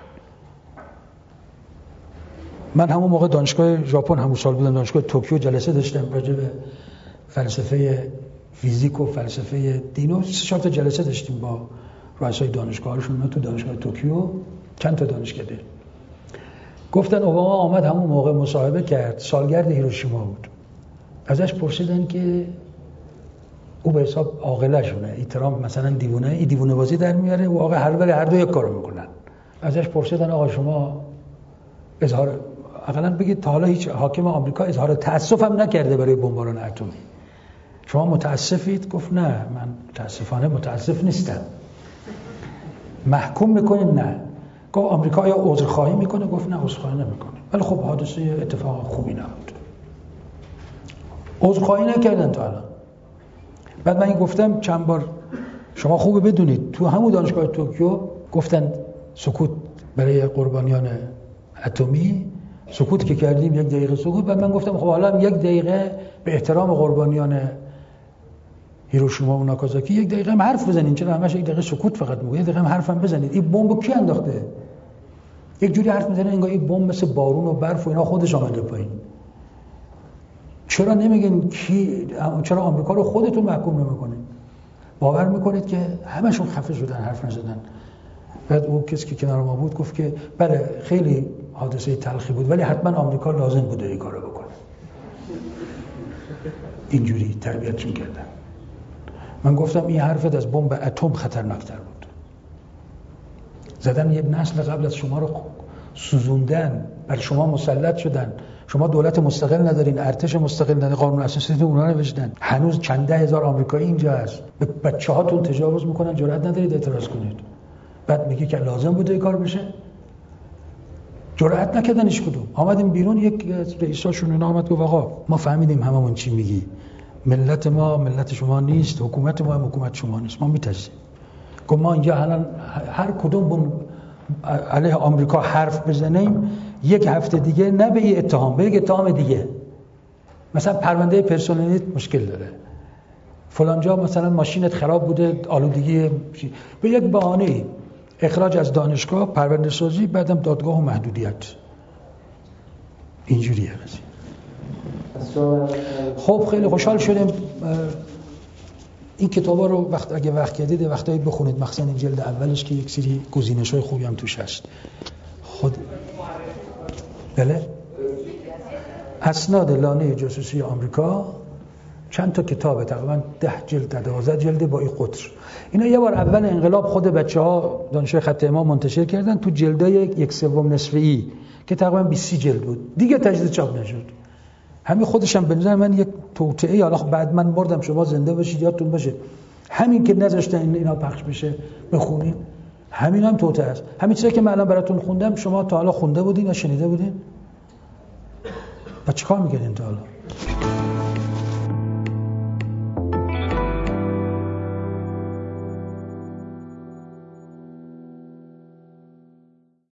من همون موقع دانشگاه ژاپن همون سال بودم، دانشگاه توکیو جلسه داشتم راجع به فلسفه فیزیک و فلسفه دین و 3-4 تا جلسه داشتیم با رؤسای دانشگاهشون. من تو دانشگاه توکیو چند تا دانشکده. گفتن اوباما آمد همون موقع مصاحبه کرد، سالگرد هیروشیما بود. ازش پرسیدن که او به حساب عاقله شونه، احترام مثلا دیوونه، این دیوونه بازی در میاره و آقا هر دو یک کارو میکنن. ازش پرسیدن آقا شما اظهار اقلا بگید تا حالا هیچ حاکم آمریکا اظهار تأسف هم نکرده برای بمباران اتمی، شما متاسفید؟ گفت نه، من متاسفانه متاسف نیستم. محکوم میکنید؟ نه. گفت آمریکا آیا عذرخواهی میکنه؟ گفت نه، عذرخواهی نمیکنه. ولی خب حادثه اتفاق خوبی نبود، عذرخواهی نکردن تا الان. بعد من گفتم چند بار شما خوبه بدونید تو همون دانشگاه توکیو گفتن سکوت برای قربانیان اتمی، سکوت که کردیم 1 دقیقه سکوت. بعد من گفتم خب حالا 1 دقیقه به احترام قربانیان هیروشیما و ناکازاکی 1 دقیقه هم حرف بزنید، چرا همش 1 دقیقه سکوت فقط میگه؟ 1 دقیقه هم حرف هم بزنید. این بمب کی انداخته؟ یک جوری حرف میزنه انگار این بمب مثل بارون و برف و اینا خودش آمده پایین. چرا نمیگین کی؟ چرا آمریکا رو خودتون محکوم نمیکنید؟ باور میکنید که همشون خفه شدن، حرف نزدن. بعد اون کسی که کنار ما بود گفت که بله خیلی حادثه تلخی بود ولی حتما آمریکا لازم بوده این کارو بکنه. اینجوری تربیتشون کردن. من گفتم این حرفت از بمب اتم خطرناکتر بود. زدن یک نسل قبل از شما رو سوزوندن، بر شما مسلط شدن، شما دولت مستقل ندارین، ارتش مستقل ندارین، قانون اساسی اونا نوشتن، هنوز چند ده هزار آمریکایی اینجا هست، به بچه‌هاتون تجاوز میکنن، جرئت ندارید اعتراض کنید. بعد میگه که لازم بوده این کار بشه، جرئت نکردن هیچ کدوم. آمدیم بیرون، یک رئیساشون اینا آمد گفت آقا ما فهمیدیم هممون چی میگی، ملت ما ملت شما نیست، حکومت ما حکومت شما نیست. ما میترسیم که ما اینجا الان هر کدوم علیه آمریکا حرف بزنیم یک هفته دیگه نه به یه اتهام، به یک اتهام دیگه، مثلا پرونده پرسنلیت مشکل داره، فلان جا مثلا ماشینت خراب بوده، آلودگی، به یک بهانه اخراج از دانشگاه، پرونده سازی، بعدم دادگاه و محدودیت. اینجوریه قضیه. خب خیلی خوشحال شدیم. این کتابا رو اگه وقت کردید وقتایی بخونید، مخصوصا این جلد اولش که یک سری گزینش‌های خوبی هم توش هست. بله، اسناد لانه جاسوسی آمریکا، چند تا کتابه، تقریبا 10 جلد 12 جلد با این قطر. اینا یه بار اول انقلاب خود بچه‌ها دانشجوی خط امام منتشر کردن تو جلدای 1/3 نصفه‌ای که تقریبا 20 جلد بود، دیگه تجدید چاپ نشد. همین خودش هم به نظر من یک توطئه، حالا بعد من بردم شما زنده باشید یادتون باشه، همین که نذاشتن اینا پخش بشه بخونیم، همین هم توطئه است. همین چیزی که من الان براتون خوندم شما تا حالا خونده بودین یا شنیده بودین؟ و چیکار می‌کردین تا حالا؟